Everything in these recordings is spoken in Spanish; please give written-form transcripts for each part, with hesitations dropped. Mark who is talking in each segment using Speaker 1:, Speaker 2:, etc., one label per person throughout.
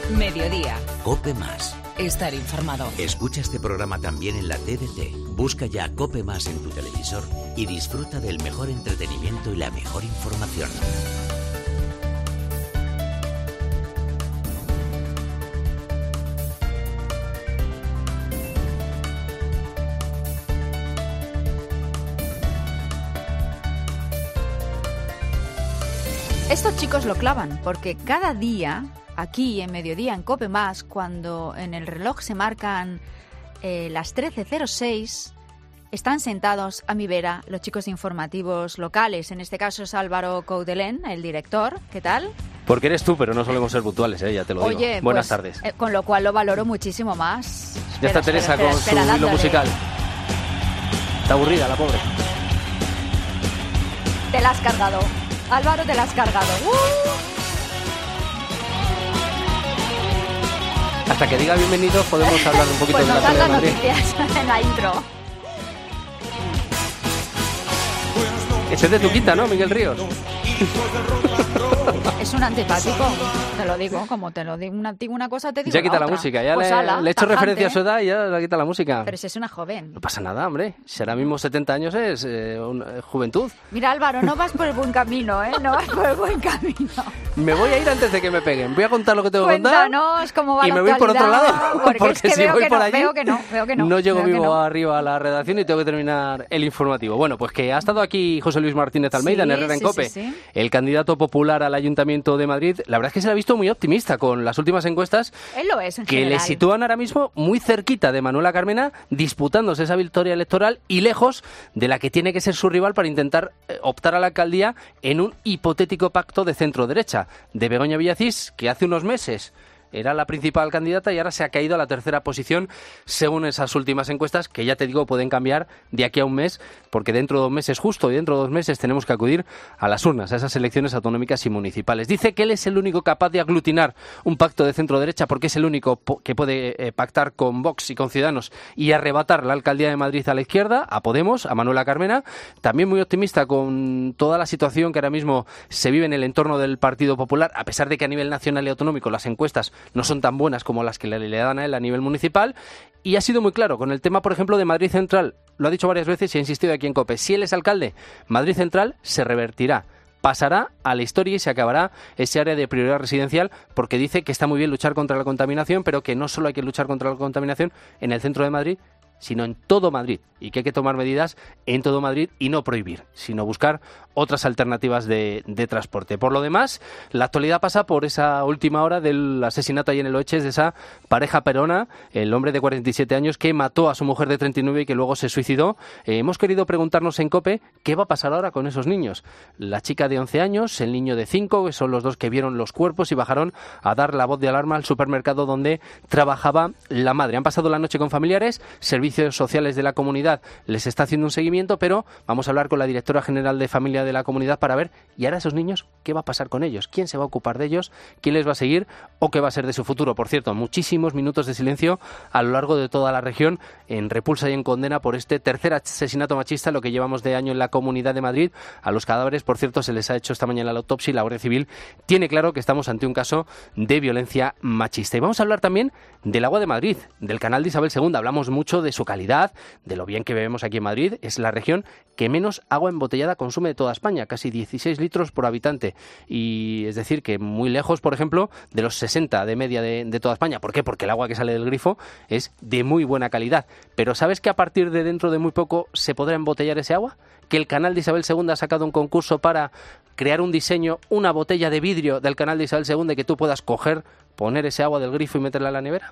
Speaker 1: Mediodía.
Speaker 2: COPE Más.
Speaker 1: Estar informado.
Speaker 2: Escucha este programa también en la TDT. Busca ya COPE Más en tu televisor y disfruta del mejor entretenimiento y la mejor información.
Speaker 3: Estos chicos lo clavan, porque cada día, aquí en Mediodía, en COPE Más, cuando en el reloj se marcan las 13:06, están sentados a mi vera los chicos informativos locales. En este caso es Álvaro Coudelén, el director. ¿Qué tal?
Speaker 4: Porque eres tú, pero no solemos ser puntuales, ya te lo digo.
Speaker 3: Oye,
Speaker 4: buenas
Speaker 3: pues,
Speaker 4: tardes.
Speaker 3: Con lo cual lo valoro muchísimo más.
Speaker 4: Ya está Teresa con su hilo
Speaker 3: dándole. Musical.
Speaker 4: Está aburrida la pobre.
Speaker 3: Te la has cargado. Álvaro, te la has cargado.
Speaker 4: Hasta que diga bienvenido podemos hablar un poquito
Speaker 3: pues
Speaker 4: de la
Speaker 3: nos das
Speaker 4: Comunidad
Speaker 3: las
Speaker 4: de Madrid.
Speaker 3: noticias en la intro.
Speaker 4: Ese es de Tuquita, ¿no, Miguel Ríos?
Speaker 3: Es un antipático, te lo digo, como te lo digo una cosa, te digo
Speaker 4: Ya quita la
Speaker 3: otra.
Speaker 4: música, ya
Speaker 3: Pues ala,
Speaker 4: le he hecho
Speaker 3: tajante.
Speaker 4: referencia a su edad y ya le quita la música.
Speaker 3: Pero si es una joven.
Speaker 4: No pasa nada, hombre. Si ahora mismo 70 años es juventud.
Speaker 3: Mira, Álvaro, no vas por el buen camino, ¿eh? No vas por el buen camino.
Speaker 4: Me voy a ir antes de que me peguen. Voy a contar lo que tengo que contar.
Speaker 3: Cuéntanos cómo va
Speaker 4: y
Speaker 3: la
Speaker 4: me voy por otro
Speaker 3: actualidad,
Speaker 4: lado.
Speaker 3: Porque es que
Speaker 4: si
Speaker 3: veo
Speaker 4: voy
Speaker 3: que
Speaker 4: por
Speaker 3: no,
Speaker 4: allí,
Speaker 3: veo que no.
Speaker 4: no llego
Speaker 3: veo que
Speaker 4: vivo
Speaker 3: no.
Speaker 4: arriba a la redacción y tengo que terminar el informativo. Bueno, pues que ha estado aquí José Luis Martínez Almeida en Herrera en COPE,
Speaker 3: sí.
Speaker 4: el candidato popular al Ayuntamiento de Madrid. La verdad es que se le ha visto muy optimista con las últimas encuestas
Speaker 3: Él lo es, en
Speaker 4: que
Speaker 3: general.
Speaker 4: le sitúan ahora mismo muy cerquita de Manuela Carmena, disputándose esa victoria electoral y lejos de la que tiene que ser su rival para intentar optar a la alcaldía en un hipotético pacto de centro-derecha de Begoña Villacís, que hace unos meses era la principal candidata y ahora se ha caído a la tercera posición según esas últimas encuestas, que ya te digo pueden cambiar de aquí a un mes, porque dentro de 2 meses, justo dentro de 2 meses, tenemos que acudir a las urnas, a esas elecciones autonómicas y municipales. Dice que él es el único capaz de aglutinar un pacto de centro-derecha porque es el único que puede pactar con Vox y con Ciudadanos y arrebatar la alcaldía de Madrid a la izquierda, a Podemos, a Manuela Carmena. También muy optimista con toda la situación que ahora mismo se vive en el entorno del Partido Popular, a pesar de que a nivel nacional y autonómico las encuestas no son tan buenas como las que le dan a él a nivel municipal, y ha sido muy claro con el tema, por ejemplo, de Madrid Central. Lo ha dicho varias veces y ha insistido aquí en COPE. Si él es alcalde, Madrid Central se revertirá, pasará a la historia y se acabará ese área de prioridad residencial, porque dice que está muy bien luchar contra la contaminación, pero que no solo hay que luchar contra la contaminación en el centro de Madrid, sino en todo Madrid, y que hay que tomar medidas en todo Madrid y no prohibir, sino buscar otras alternativas de transporte. Por lo demás, la actualidad pasa por esa última hora del asesinato ahí en el Oeches de esa pareja perona, el hombre de 47 años que mató a su mujer de 39 y que luego se suicidó. Hemos querido preguntarnos en COPE qué va a pasar ahora con esos niños. La chica de 11 años, el niño de 5, que son los dos que vieron los cuerpos y bajaron a dar la voz de alarma al supermercado donde trabajaba la madre. Han pasado la noche con familiares, servicios sociales de la comunidad les está haciendo un seguimiento, pero vamos a hablar con la directora general de familia de la comunidad para ver, ¿y ahora esos niños qué va a pasar con ellos? ¿Quién se va a ocupar de ellos? ¿Quién les va a seguir? ¿O qué va a ser de su futuro? Por cierto, muchísimos minutos de silencio a lo largo de toda la región en repulsa y en condena por este tercer asesinato machista, lo que llevamos de año en la Comunidad de Madrid. A los cadáveres, por cierto, se les ha hecho esta mañana la autopsia y la Guardia Civil tiene claro que estamos ante un caso de violencia machista. Y vamos a hablar también del agua de Madrid, del canal de Isabel II. Hablamos mucho de su calidad, de lo bien que bebemos aquí en Madrid. Es la región que menos agua embotellada consume de toda España, casi 16 litros por habitante. Y es decir, que muy lejos, por ejemplo, de los 60 de media de toda España. ¿Por qué? Porque el agua que sale del grifo es de muy buena calidad. Pero ¿sabes que a partir de dentro de muy poco se podrá embotellar ese agua? Que el canal de Isabel II ha sacado un concurso para crear un diseño, una botella de vidrio del canal de Isabel II, que tú puedas coger, poner ese agua del grifo y meterla en la nevera.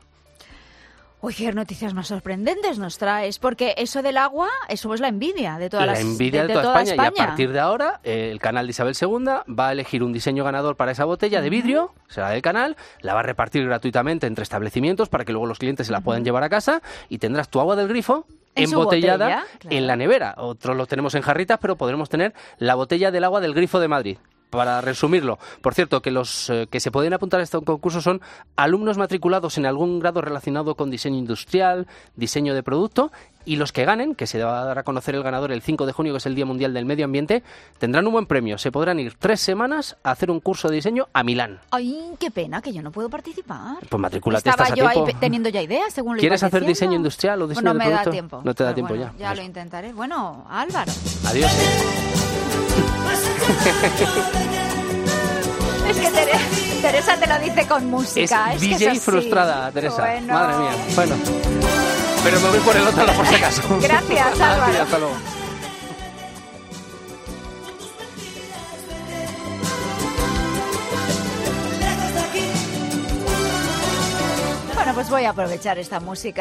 Speaker 3: Uy, qué noticias más sorprendentes nos traes, porque eso del agua, eso es la envidia de toda
Speaker 4: la envidia de toda España. Y a partir de ahora, el canal de Isabel II va a elegir un diseño ganador para esa botella de vidrio, será del canal, la va a repartir gratuitamente entre establecimientos para que luego los clientes se la puedan llevar a casa y tendrás tu agua del grifo embotellada
Speaker 3: botella, claro,
Speaker 4: en la nevera. Otros lo tenemos en jarritas, pero podremos tener la botella del agua del grifo de Madrid. Para resumirlo, por cierto, que los que se pueden apuntar a este concurso son alumnos matriculados en algún grado relacionado con diseño industrial, diseño de producto, y los que ganen, que se va a dar a conocer el ganador el 5 de junio, que es el Día Mundial del Medio Ambiente, tendrán un buen premio. Se podrán ir 3 semanas a hacer un curso de diseño a Milán.
Speaker 3: Ay, qué pena que yo no puedo participar.
Speaker 4: Pues matricúlate,
Speaker 3: estaba
Speaker 4: estás
Speaker 3: yo
Speaker 4: a tiempo.
Speaker 3: ahí teniendo ya ideas, según lo
Speaker 4: ¿Quieres
Speaker 3: ibas
Speaker 4: hacer
Speaker 3: diciendo?
Speaker 4: diseño industrial o diseño
Speaker 3: no
Speaker 4: de
Speaker 3: me
Speaker 4: producto?
Speaker 3: da tiempo.
Speaker 4: No te da
Speaker 3: Pero
Speaker 4: tiempo
Speaker 3: bueno,
Speaker 4: ya.
Speaker 3: Ya lo intentaré. Bueno, Álvaro.
Speaker 4: Adiós.
Speaker 3: Es que Teresa te lo dice con música.
Speaker 4: Es
Speaker 3: que
Speaker 4: DJ
Speaker 3: eso sí.
Speaker 4: frustrada, Teresa.
Speaker 3: Bueno.
Speaker 4: Madre mía. Bueno. Pero me voy por el otro lado por si acaso.
Speaker 3: Gracias, Álvaro.
Speaker 4: Gracias, hasta luego.
Speaker 3: Bueno, pues voy a aprovechar esta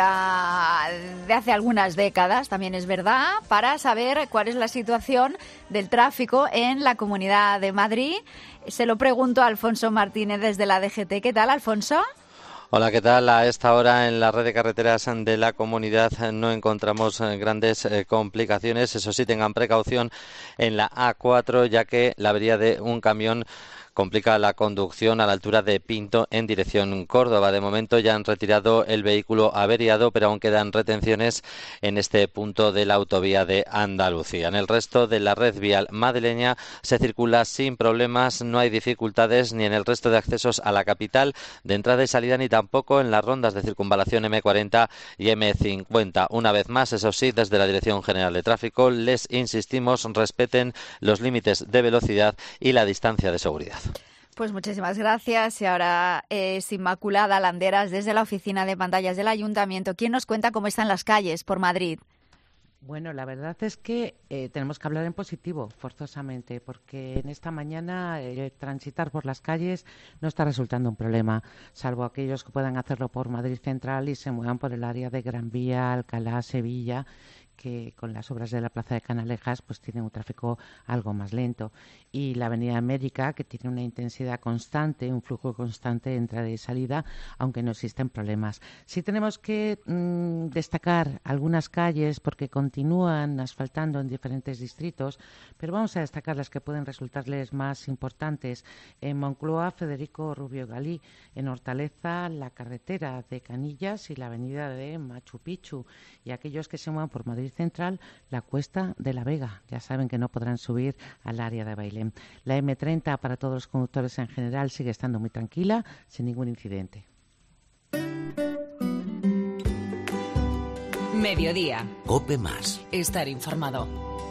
Speaker 3: música de hace algunas décadas, también es verdad, para saber cuál es la situación del tráfico en la Comunidad de Madrid. Se lo pregunto a Alfonso Martínez desde la DGT. ¿Qué tal, Alfonso?
Speaker 1: Hola, ¿qué tal? A esta hora en la red de carreteras de la comunidad no encontramos grandes complicaciones. Eso sí, tengan precaución en la A4, ya que la avería de un camión complica la conducción a la altura de Pinto en dirección Córdoba. De momento ya han retirado el vehículo averiado, pero aún quedan retenciones en este punto de la autovía de Andalucía. En el resto de la red vial madrileña se circula sin problemas, no hay dificultades ni en el resto de accesos a la capital de entrada y salida, ni tampoco en las rondas de circunvalación M40 y M50. Una vez más, eso sí, desde la Dirección General de Tráfico les insistimos, respeten los límites de velocidad y la distancia de seguridad.
Speaker 3: Pues muchísimas gracias. Y ahora es Inmaculada Landeras desde la oficina de pantallas del Ayuntamiento. ¿Quién nos cuenta cómo están las calles por Madrid?
Speaker 5: Bueno, la verdad es que tenemos que hablar en positivo, forzosamente, porque en esta mañana transitar por las calles no está resultando un problema, salvo aquellos que puedan hacerlo por Madrid Central y se muevan por el área de Gran Vía, Alcalá, Sevilla, que con las obras de la Plaza de Canalejas pues tienen un tráfico algo más lento, y la Avenida América, que tiene una intensidad constante, un flujo constante de entrada y salida, aunque no existen problemas. Sí tenemos que destacar algunas calles porque continúan asfaltando en diferentes distritos, pero vamos a destacar las que pueden resultarles más importantes. En Moncloa, Federico Rubio Galí; en Hortaleza, la carretera de Canillas y la avenida de Machu Picchu; y aquellos que se muevan por Madrid Central, la Cuesta de la Vega. Ya saben que no podrán subir al área de Bailén. La M30 para todos los conductores en general sigue estando muy tranquila, sin ningún incidente.
Speaker 6: Mediodía.
Speaker 2: COPE más.
Speaker 6: Estar informado.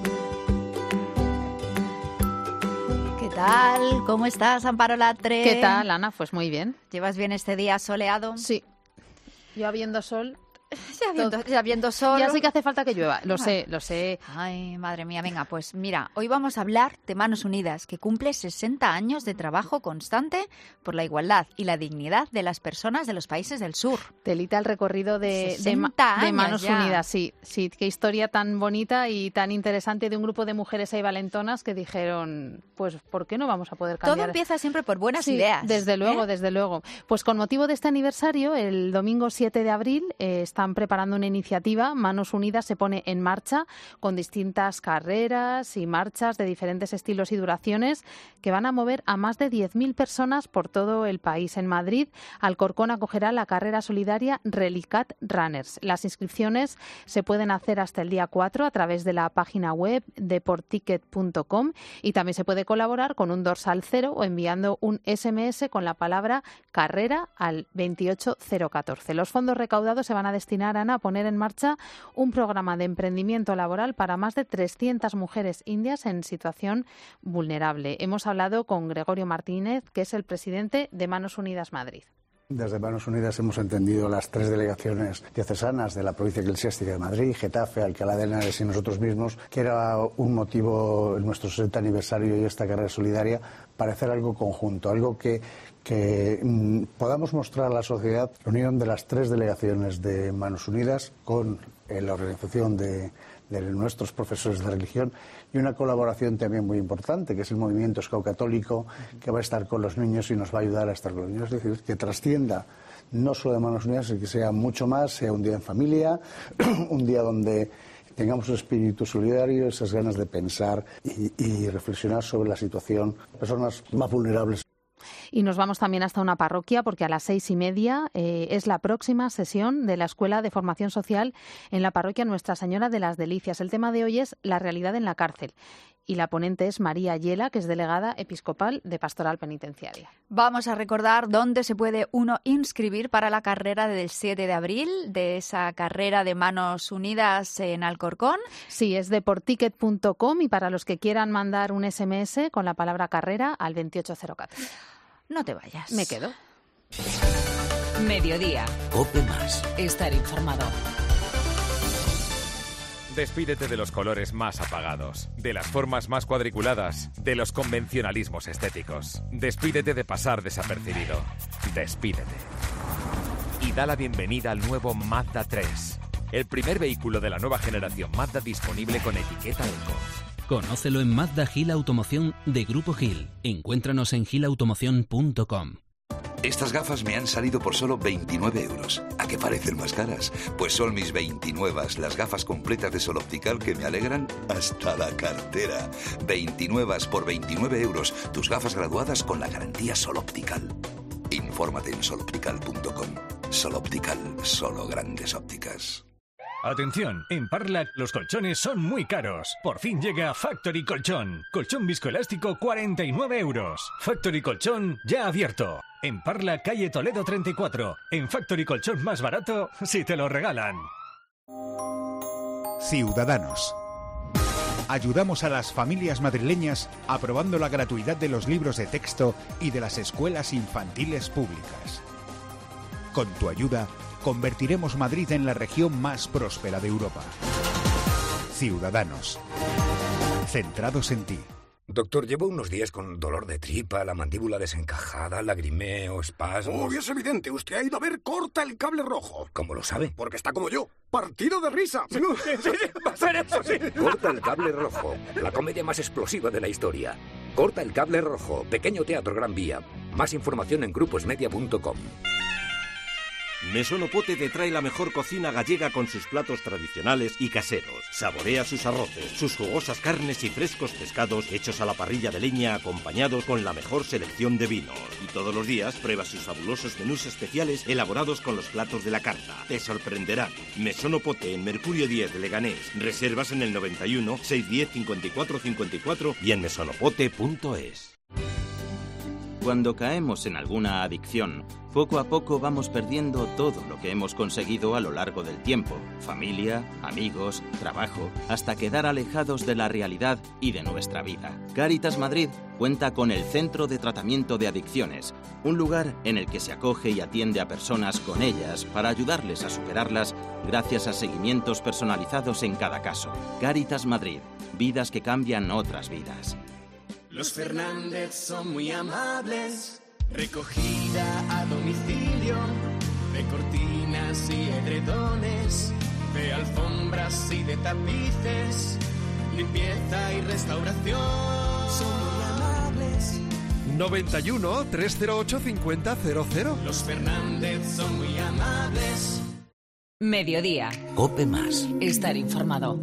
Speaker 3: ¿Qué tal? ¿Cómo estás, Amparo Latre?
Speaker 7: ¿Qué tal, Ana? Pues muy bien.
Speaker 3: ¿Llevas bien este día soleado?
Speaker 7: Sí. Yo habiendo sol.
Speaker 3: Ya viendo sol.
Speaker 7: Ya sé que hace falta que llueva, lo sé.
Speaker 3: Ay, madre mía, venga, pues mira, hoy vamos a hablar de Manos Unidas, que cumple 60 años de trabajo constante por la igualdad y la dignidad de las personas de los países del sur.
Speaker 7: Telita el recorrido de Manos
Speaker 3: ya.
Speaker 7: Unidas, sí, qué historia tan bonita y tan interesante de un grupo de mujeres ahí valentonas que dijeron, pues, ¿por qué no vamos a poder cambiar?
Speaker 3: Todo empieza siempre por buenas
Speaker 7: Sí,
Speaker 3: ideas.
Speaker 7: Desde luego. Pues con motivo de este aniversario, el domingo 7 de abril, están preparando una iniciativa. Manos Unidas se pone en marcha con distintas carreras y marchas de diferentes estilos y duraciones que van a mover a más de 10.000 personas por todo el país. En Madrid, Alcorcón acogerá la carrera solidaria Relicat Runners. Las inscripciones se pueden hacer hasta el día 4 a través de la página web deporticket.com, y también se puede colaborar con un dorsal 0 o enviando un SMS con la palabra carrera al 28014. Los fondos recaudados se van a destinar, Ana, a poner en marcha un programa de emprendimiento laboral para más de 300 mujeres indias en situación vulnerable. Hemos hablado con Gregorio Martínez, que es el presidente de Manos Unidas Madrid.
Speaker 8: Desde Manos Unidas hemos entendido las 3 delegaciones diocesanas de la provincia eclesiástica de Madrid, Getafe, Alcalá de Henares y nosotros mismos, que era un motivo en nuestro 60 aniversario y esta carrera solidaria para hacer algo conjunto, algo que podamos mostrar a la sociedad la unión de las 3 delegaciones de Manos Unidas con la organización de nuestros profesores de religión, y una colaboración también muy importante, que es el movimiento Scout Católico, que va a estar con los niños y nos va a ayudar a estar con los niños. Es decir, que trascienda no solo de Manos Unidas, sino que sea mucho más, sea un día en familia, un día donde tengamos un espíritu solidario, esas ganas de pensar y reflexionar sobre la situación de personas más vulnerables.
Speaker 7: Y nos vamos también hasta una parroquia porque a las 6:30 es la próxima sesión de la Escuela de Formación Social en la parroquia Nuestra Señora de las Delicias. El tema de hoy es la realidad en la cárcel. Y la ponente es María Ayela, que es delegada episcopal de Pastoral Penitenciaria.
Speaker 3: Vamos a recordar dónde se puede uno inscribir para la carrera del 7 de abril, de esa carrera de Manos Unidas en Alcorcón.
Speaker 7: Sí, es deporticket.com y para los que quieran mandar un SMS con la palabra carrera al 28014.
Speaker 3: No te vayas.
Speaker 7: Me quedo.
Speaker 6: Mediodía.
Speaker 2: COPE Más.
Speaker 6: Estar informado.
Speaker 9: Despídete de los colores más apagados, de las formas más cuadriculadas, de los convencionalismos estéticos. Despídete de pasar desapercibido. Despídete. Y da la bienvenida al nuevo Mazda 3, el primer vehículo de la nueva generación Mazda disponible con etiqueta Eco.
Speaker 10: Conócelo en Mazda Gil Automoción de Grupo Gil. Encuéntranos en gilautomoción.com.
Speaker 11: Estas gafas me han salido por solo 29 euros. ¿A qué parecen más caras? Pues son mis 29, las gafas completas de Sol Optical que me alegran hasta la cartera. 29 por 29 euros. Tus gafas graduadas con la garantía Sol Optical. Infórmate en soloptical.com. Sol Optical, solo grandes ópticas.
Speaker 12: Atención, en Parlac los colchones son muy caros. Por fin llega Factory Colchón. Colchón viscoelástico 49 euros. Factory Colchón ya abierto. En Parlac, calle Toledo 34. En Factory Colchón más barato si te lo regalan.
Speaker 13: Ciudadanos. Ayudamos a las familias madrileñas aprobando la gratuidad de los libros de texto y de las escuelas infantiles públicas. Con tu ayuda, convertiremos Madrid en la región más próspera de Europa. Ciudadanos. Centrados en ti.
Speaker 14: Doctor, llevo unos días con dolor de tripa, la mandíbula desencajada, lagrimeo, espasmos...
Speaker 15: Es evidente, usted ha ido a ver Corta el Cable Rojo.
Speaker 14: ¿Cómo lo sabe?
Speaker 15: Porque está como yo, partido de risa.
Speaker 14: Sí, va a ser eso, sí. Corta el Cable Rojo, la comedia más explosiva de la historia. Corta el Cable Rojo, pequeño teatro Gran Vía. Más información en gruposmedia.com.
Speaker 16: Mesón Pote te trae la mejor cocina gallega con sus platos tradicionales y caseros. Saborea sus arroces, sus jugosas carnes y frescos pescados hechos a la parrilla de leña acompañados con la mejor selección de vinos. Y todos los días prueba sus fabulosos menús especiales elaborados con los platos de la carta. Te sorprenderán. Mesón Pote en Mercurio 10 de Leganés. Reservas en el 91 610 54 54 y en mesonopote.es.
Speaker 10: Cuando caemos en alguna adicción, poco a poco vamos perdiendo todo lo que hemos conseguido a lo largo del tiempo. Familia, amigos, trabajo, hasta quedar alejados de la realidad y de nuestra vida. Cáritas Madrid cuenta con el Centro de Tratamiento de Adicciones, un lugar en el que se acoge y atiende a personas con ellas para ayudarles a superarlas gracias a seguimientos personalizados en cada caso. Cáritas Madrid, vidas que cambian otras vidas.
Speaker 17: Los Fernández son muy amables, recogida a domicilio, de cortinas y edredones, de alfombras y de tapices, limpieza y restauración. Son muy amables.
Speaker 18: 91 308 5000.
Speaker 17: Los Fernández son muy amables.
Speaker 6: Mediodía.
Speaker 2: COPE Más.
Speaker 6: Estar informado.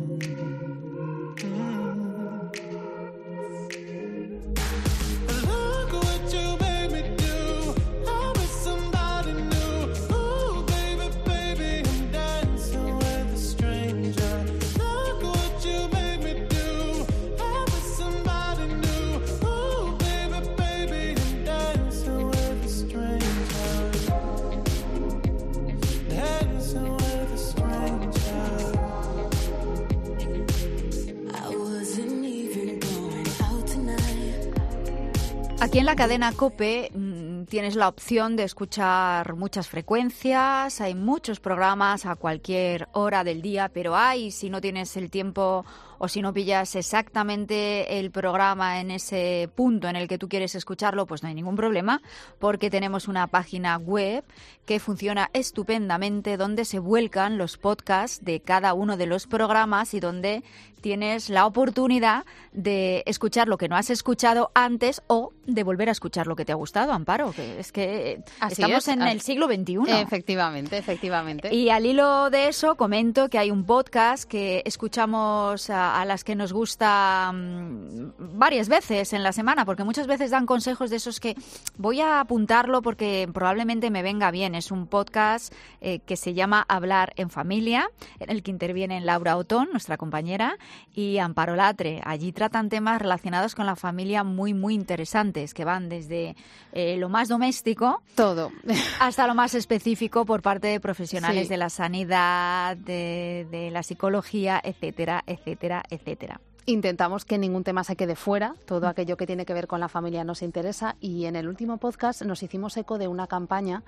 Speaker 3: Aquí en la cadena COPE tienes la opción de escuchar muchas frecuencias, hay muchos programas a cualquier hora del día, pero si no tienes el tiempo o si no pillas exactamente el programa en ese punto en el que tú quieres escucharlo, pues no hay ningún problema, porque tenemos una página web que funciona estupendamente, donde se vuelcan los podcasts de cada uno de los programas y donde tienes la oportunidad de escuchar lo que no has escuchado antes o de volver a escuchar lo que te ha gustado, Amparo, que es que estamos en el siglo XXI.
Speaker 7: Efectivamente.
Speaker 3: Y al hilo de eso comento que hay un podcast que escuchamos a las que nos gusta varias veces en la semana, porque muchas veces dan consejos de esos que voy a apuntarlo porque probablemente me venga bien. Es un podcast que se llama Hablar en Familia, en el que intervienen Laura Otón, nuestra compañera, y Amparo Latre. Allí tratan temas relacionados con la familia muy, muy interesantes, que van desde lo más doméstico
Speaker 7: todo
Speaker 3: hasta lo más específico por parte de profesionales
Speaker 7: Sí.
Speaker 3: de la sanidad, de la psicología, etcétera, etcétera, etcétera.
Speaker 7: Intentamos que ningún tema se quede fuera, todo aquello que tiene que ver con la familia nos interesa, y en el último podcast nos hicimos eco de una campaña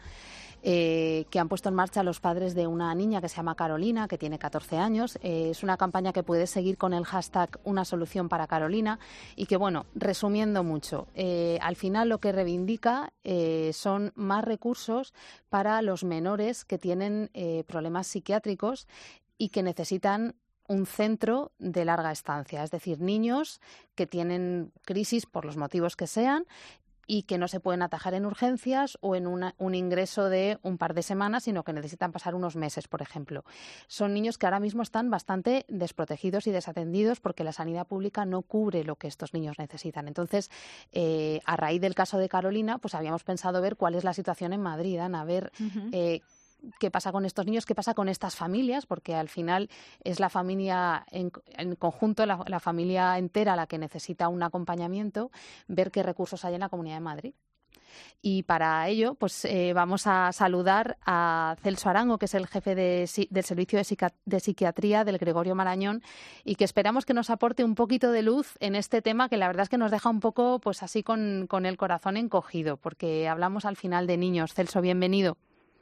Speaker 7: que han puesto en marcha los padres de una niña que se llama Carolina, que tiene 14 años. Es una campaña que puedes seguir con el hashtag Una Solución para Carolina y que, bueno, resumiendo mucho, al final lo que reivindica son más recursos para los menores que tienen problemas psiquiátricos y que necesitan un centro de larga estancia, es decir, niños que tienen crisis por los motivos que sean y que no se pueden atajar en urgencias o en un ingreso de un par de semanas, sino que necesitan pasar unos meses, por ejemplo. Son niños que ahora mismo están bastante desprotegidos y desatendidos porque la sanidad pública no cubre lo que estos niños necesitan. Entonces, a raíz del caso de Carolina, pues habíamos pensado ver cuál es la situación en Madrid, Ana, ver qué pasa con estos niños, qué pasa con estas familias, porque al final es la familia en conjunto, la familia entera la que necesita un acompañamiento, ver qué recursos hay en la Comunidad de Madrid. Y para ello, pues vamos a saludar a Celso Arango, que es el jefe del Servicio de Psiquiatría del Gregorio Marañón, y que esperamos que nos aporte un poquito de luz en este tema, que la verdad es que nos deja un poco pues así con el corazón encogido, porque hablamos al final de niños. Celso, bienvenido.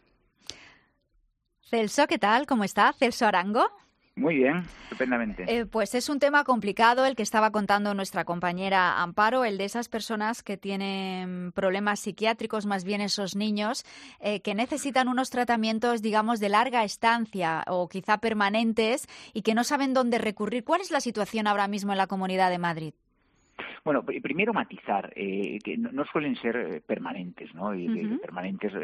Speaker 3: Celso, ¿qué tal? ¿Cómo está? Celso Arango.
Speaker 19: Muy bien, estupendamente.
Speaker 3: Pues es un tema complicado el que estaba contando nuestra compañera Amparo, el de esas personas que tienen problemas psiquiátricos, más bien esos niños que necesitan unos tratamientos, digamos, de larga estancia o quizá permanentes y que no saben dónde recurrir. ¿Cuál es la situación ahora mismo en la Comunidad de Madrid?
Speaker 19: Bueno, primero matizar, que no suelen ser permanentes, ¿no? Y permanentes,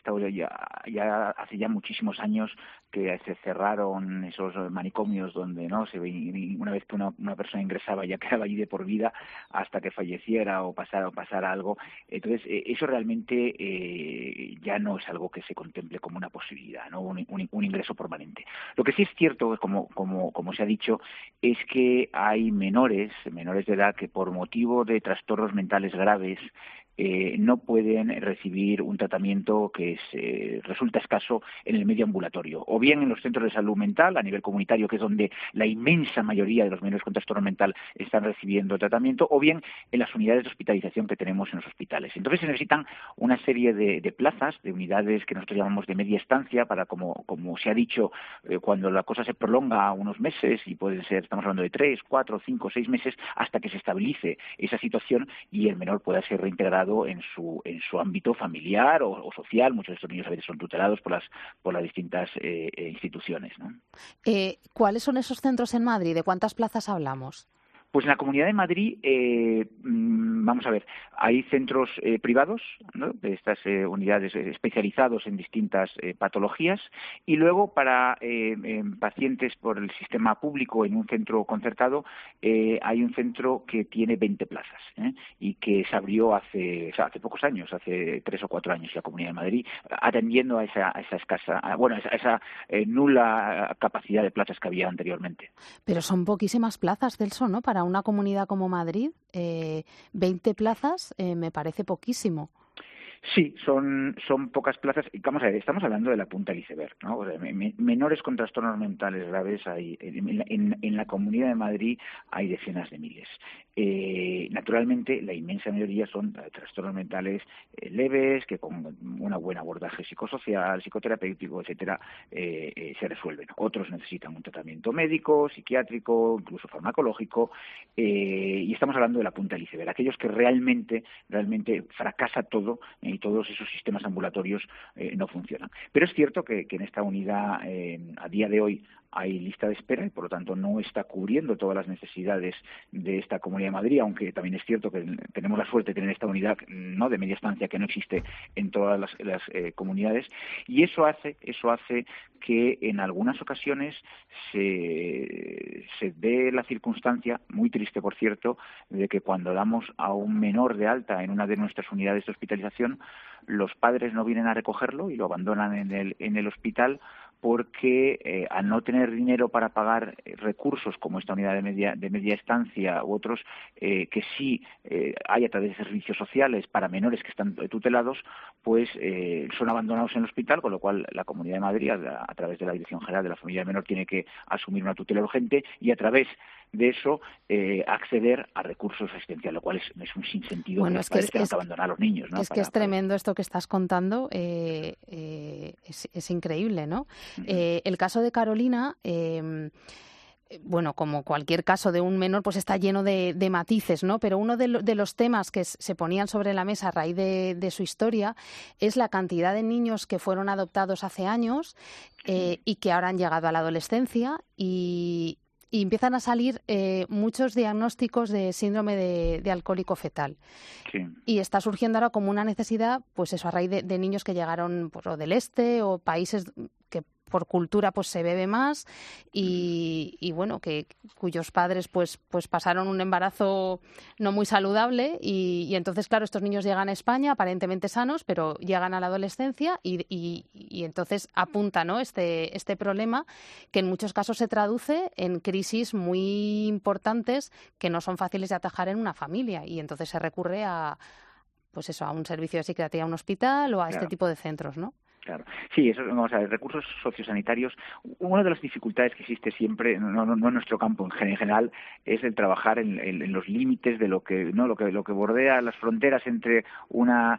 Speaker 19: ya hace ya muchísimos años que se cerraron esos manicomios donde no se ve, una vez que una persona ingresaba ya quedaba allí de por vida hasta que falleciera o pasara algo. Entonces, eso realmente ya no es algo que se contemple como una posibilidad, ¿no? Un ingreso permanente. Lo que sí es cierto, como se ha dicho, es que hay menores de edad que por motivo de trastornos mentales graves no pueden recibir un tratamiento que resulta escaso en el medio ambulatorio, o bien en los centros de salud mental a nivel comunitario, que es donde la inmensa mayoría de los menores con trastorno mental están recibiendo tratamiento, o bien en las unidades de hospitalización que tenemos en los hospitales. Entonces se necesitan una serie de plazas, de unidades que nosotros llamamos de media estancia, para, como se ha dicho, cuando la cosa se prolonga unos meses, y pueden ser, estamos hablando de 3, 4, 5, 6 meses, hasta que se estabilice esa situación y el menor pueda ser reintegrado en su ámbito familiar o social. Muchos de estos niños a veces son tutelados por las distintas instituciones, ¿no?
Speaker 7: ¿Cuáles son esos centros en Madrid? ¿De cuántas plazas hablamos?
Speaker 19: Pues en la Comunidad de Madrid, vamos a ver, hay centros privados, ¿no?, de estas unidades especializados en distintas patologías, y luego para pacientes por el sistema público en un centro concertado hay un centro que tiene 20 plazas y que se abrió hace pocos años, hace 3 o 4 años en la Comunidad de Madrid, atendiendo a esa escasa, a esa nula capacidad de plazas que había anteriormente.
Speaker 7: Pero son poquísimas plazas, Celso, ¿no? Para una comunidad como Madrid, 20 plazas me parece poquísimo.
Speaker 19: Sí, son pocas plazas. Y vamos a ver, estamos hablando de la punta del iceberg, ¿no? O sea, menores con trastornos mentales graves hay en la Comunidad de Madrid hay decenas de miles. Naturalmente, la inmensa mayoría son trastornos mentales leves, que con un buen abordaje psicosocial, psicoterapéutico, etcétera, se resuelven. Otros necesitan un tratamiento médico, psiquiátrico, incluso farmacológico, y estamos hablando de la punta del iceberg, aquellos que realmente fracasa todo y todos esos sistemas ambulatorios no funcionan. Pero es cierto que en esta unidad, a día de hoy, hay lista de espera y, por lo tanto, no está cubriendo todas las necesidades de esta Comunidad de Madrid, aunque también es cierto que tenemos la suerte de tener esta unidad, ¿no?, de media estancia que no existe en todas las comunidades, y eso hace que en algunas ocasiones se dé la circunstancia, muy triste por cierto, de que cuando damos a un menor de alta en una de nuestras unidades de hospitalización, los padres no vienen a recogerlo y lo abandonan en el hospital, porque al no tener dinero para pagar recursos como esta unidad de media estancia u otros que sí hay a través de servicios sociales para menores que están tutelados, pues son abandonados en el hospital, con lo cual la Comunidad de Madrid, a través de la Dirección General de la Familia del Menor, tiene que asumir una tutela urgente y a través de eso acceder a recursos asistenciales, lo cual es un sinsentido.
Speaker 7: Bueno,
Speaker 19: es que abandonar a los niños, ¿no?
Speaker 7: Es tremendo esto que estás contando, es increíble, ¿no? El caso de Carolina, bueno, como cualquier caso de un menor, pues está lleno de matices, ¿no? Pero uno de los temas que se ponían sobre la mesa a raíz de su historia es la cantidad de niños que fueron adoptados hace años y que ahora han llegado a la adolescencia y empiezan a salir muchos diagnósticos de síndrome de alcohólico fetal. Sí. Y está surgiendo ahora como una necesidad, pues eso, a raíz de niños que llegaron pues, o del este o países que por cultura pues se bebe más y bueno, cuyos padres pues pasaron un embarazo no muy saludable y entonces, claro, estos niños llegan a España aparentemente sanos, pero llegan a la adolescencia y entonces apunta, ¿no?, este problema que en muchos casos se traduce en crisis muy importantes que no son fáciles de atajar en una familia y entonces se recurre a pues eso, a un servicio de psiquiatría, a un hospital o a este tipo de centros, ¿no?
Speaker 19: Claro. Sí, eso, vamos a ver, recursos sociosanitarios. Una de las dificultades que existe siempre, no en nuestro campo en general, es el trabajar en los límites de lo que bordea las fronteras entre una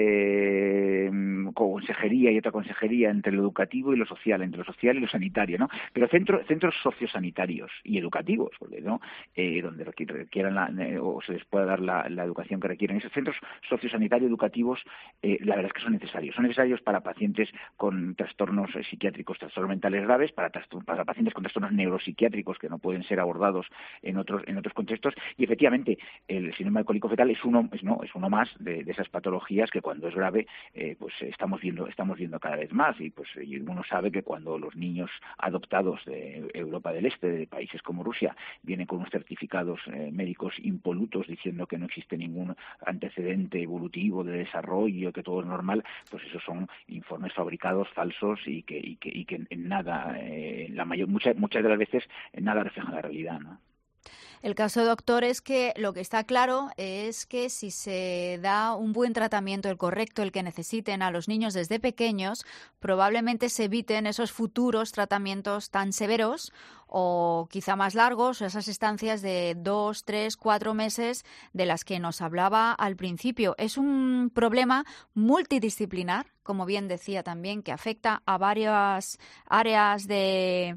Speaker 19: consejería y otra consejería, entre lo educativo y lo social, entre lo social y lo sanitario, ¿no? Pero centros sociosanitarios y educativos, ¿no?, donde requieran o se les pueda dar la educación que requieren. Esos centros sociosanitarios educativos, la verdad es que son necesarios para pacientes con trastornos psiquiátricos, trastornos mentales graves, para pacientes con trastornos neuropsiquiátricos que no pueden ser abordados en otros contextos. Y efectivamente, el síndrome alcohólico fetal es uno más de esas patologías que cuando es grave, pues estamos viendo cada vez más. Y pues y uno sabe que cuando los niños adoptados de Europa del Este, de países como Rusia, vienen con unos certificados médicos impolutos diciendo que no existe ningún antecedente evolutivo de desarrollo, que todo es normal, pues esos son informes fabricados, falsos y que en nada, muchas de las veces en nada reflejan la realidad, ¿no?
Speaker 3: El caso, doctor, es que lo que está claro es que si se da un buen tratamiento, el correcto, el que necesiten a los niños desde pequeños, probablemente se eviten esos futuros tratamientos tan severos o quizá más largos, o esas estancias de 2, 3, 4 meses de las que nos hablaba al principio. Es un problema multidisciplinar, como bien decía también, que afecta a varias áreas de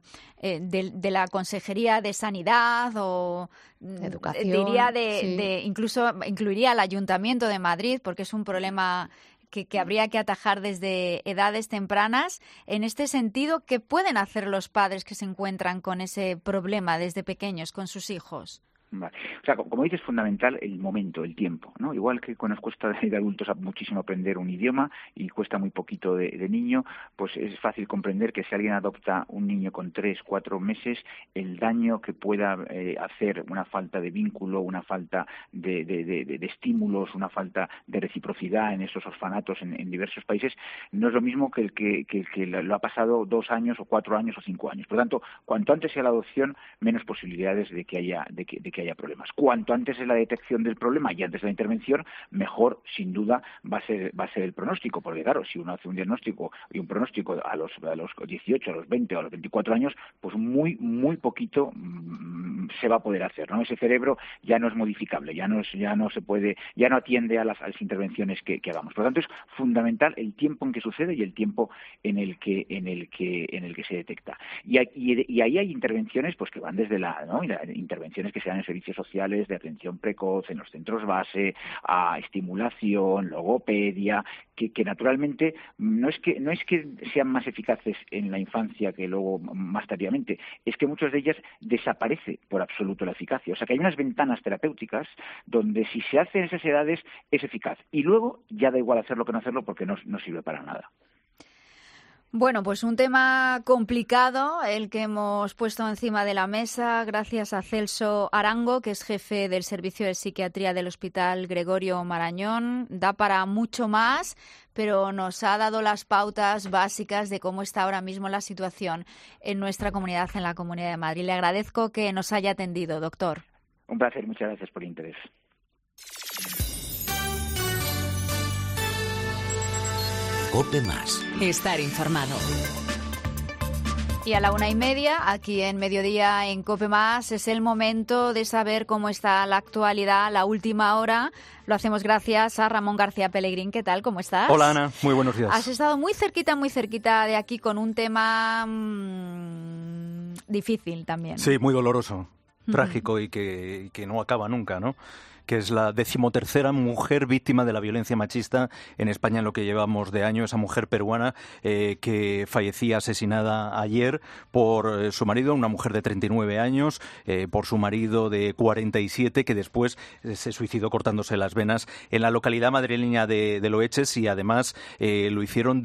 Speaker 3: la Consejería de Sanidad o
Speaker 7: Educación,
Speaker 3: diría
Speaker 7: sí.
Speaker 3: incluso incluiría al Ayuntamiento de Madrid, porque es un problema que habría que atajar desde edades tempranas. En este sentido, ¿qué pueden hacer los padres que se encuentran con ese problema desde pequeños con sus hijos?
Speaker 19: Vale. O sea, como dices, es fundamental el momento, el tiempo, ¿no? Igual que nos cuesta de adultos muchísimo aprender un idioma y cuesta muy poquito de niño, pues es fácil comprender que si alguien adopta un niño con 3, 4 meses, el daño que pueda hacer una falta de vínculo, una falta de estímulos, una falta de reciprocidad en esos orfanatos en diversos países, no es lo mismo que el que lo ha pasado 2 años o 4 años o 5 años. Por lo tanto, cuanto antes sea la adopción, menos posibilidades de que haya haya problemas. Cuanto antes es la detección del problema y antes de la intervención, mejor, sin duda, va a ser el pronóstico, porque claro, si uno hace un diagnóstico y un pronóstico a los 18, a los 20 o a los 24 años, pues muy poquito se va a poder hacer, ¿no? Ese cerebro ya no es modificable, ya no se puede, ya no atiende a las intervenciones que hagamos. Por lo tanto, es fundamental el tiempo en que sucede y el tiempo en el que se detecta. Y ahí hay intervenciones pues que van desde intervenciones que se dan en servicios sociales de atención precoz, en los centros base, a estimulación, logopedia, que naturalmente no es que sean más eficaces en la infancia que luego más tardíamente, es que muchas de ellas desaparece por absoluto la eficacia. O sea que hay unas ventanas terapéuticas donde si se hace en esas edades es eficaz. Y luego ya da igual hacerlo que no hacerlo porque no sirve para nada.
Speaker 3: Bueno, pues un tema complicado el que hemos puesto encima de la mesa gracias a Celso Arango, que es jefe del Servicio de Psiquiatría del Hospital Gregorio Marañón. Da para mucho más, pero nos ha dado las pautas básicas de cómo está ahora mismo la situación en nuestra comunidad, en la Comunidad de Madrid. Le agradezco que nos haya atendido, doctor.
Speaker 19: Un placer, muchas gracias por el interés.
Speaker 2: COPE Más.
Speaker 6: Estar informado.
Speaker 3: Y a la 1:30, aquí en Mediodía en COPE Más, es el momento de saber cómo está la actualidad, la última hora. Lo hacemos gracias a Ramón García Pellegrín. ¿Qué tal? ¿Cómo estás?
Speaker 20: Hola, Ana. Muy buenos días.
Speaker 3: Has estado muy cerquita de aquí con un tema difícil también.
Speaker 20: Sí, muy doloroso, trágico y que no acaba nunca, ¿no? Que es la 13ª mujer víctima de la violencia machista en España en lo que llevamos de año. Esa mujer peruana que fallecía asesinada ayer por su marido, una mujer de 39 años, por su marido de 47, que después se suicidó cortándose las venas en la localidad madrileña de Loeches, y además lo hicieron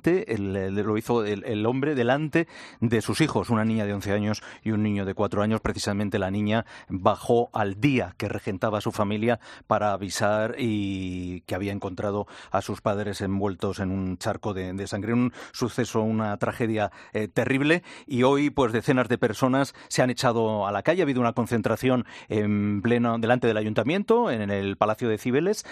Speaker 20: lo hizo el hombre delante de sus hijos, una niña de 11 años y un niño de 4 años. Precisamente la niña bajó al día que regentaba su familia para avisar y que había encontrado a sus padres envueltos en un charco de sangre. Un suceso, una tragedia terrible, y hoy pues decenas de personas se han echado a la calle. Ha habido una concentración en pleno delante del ayuntamiento, en el Palacio de Cibeles,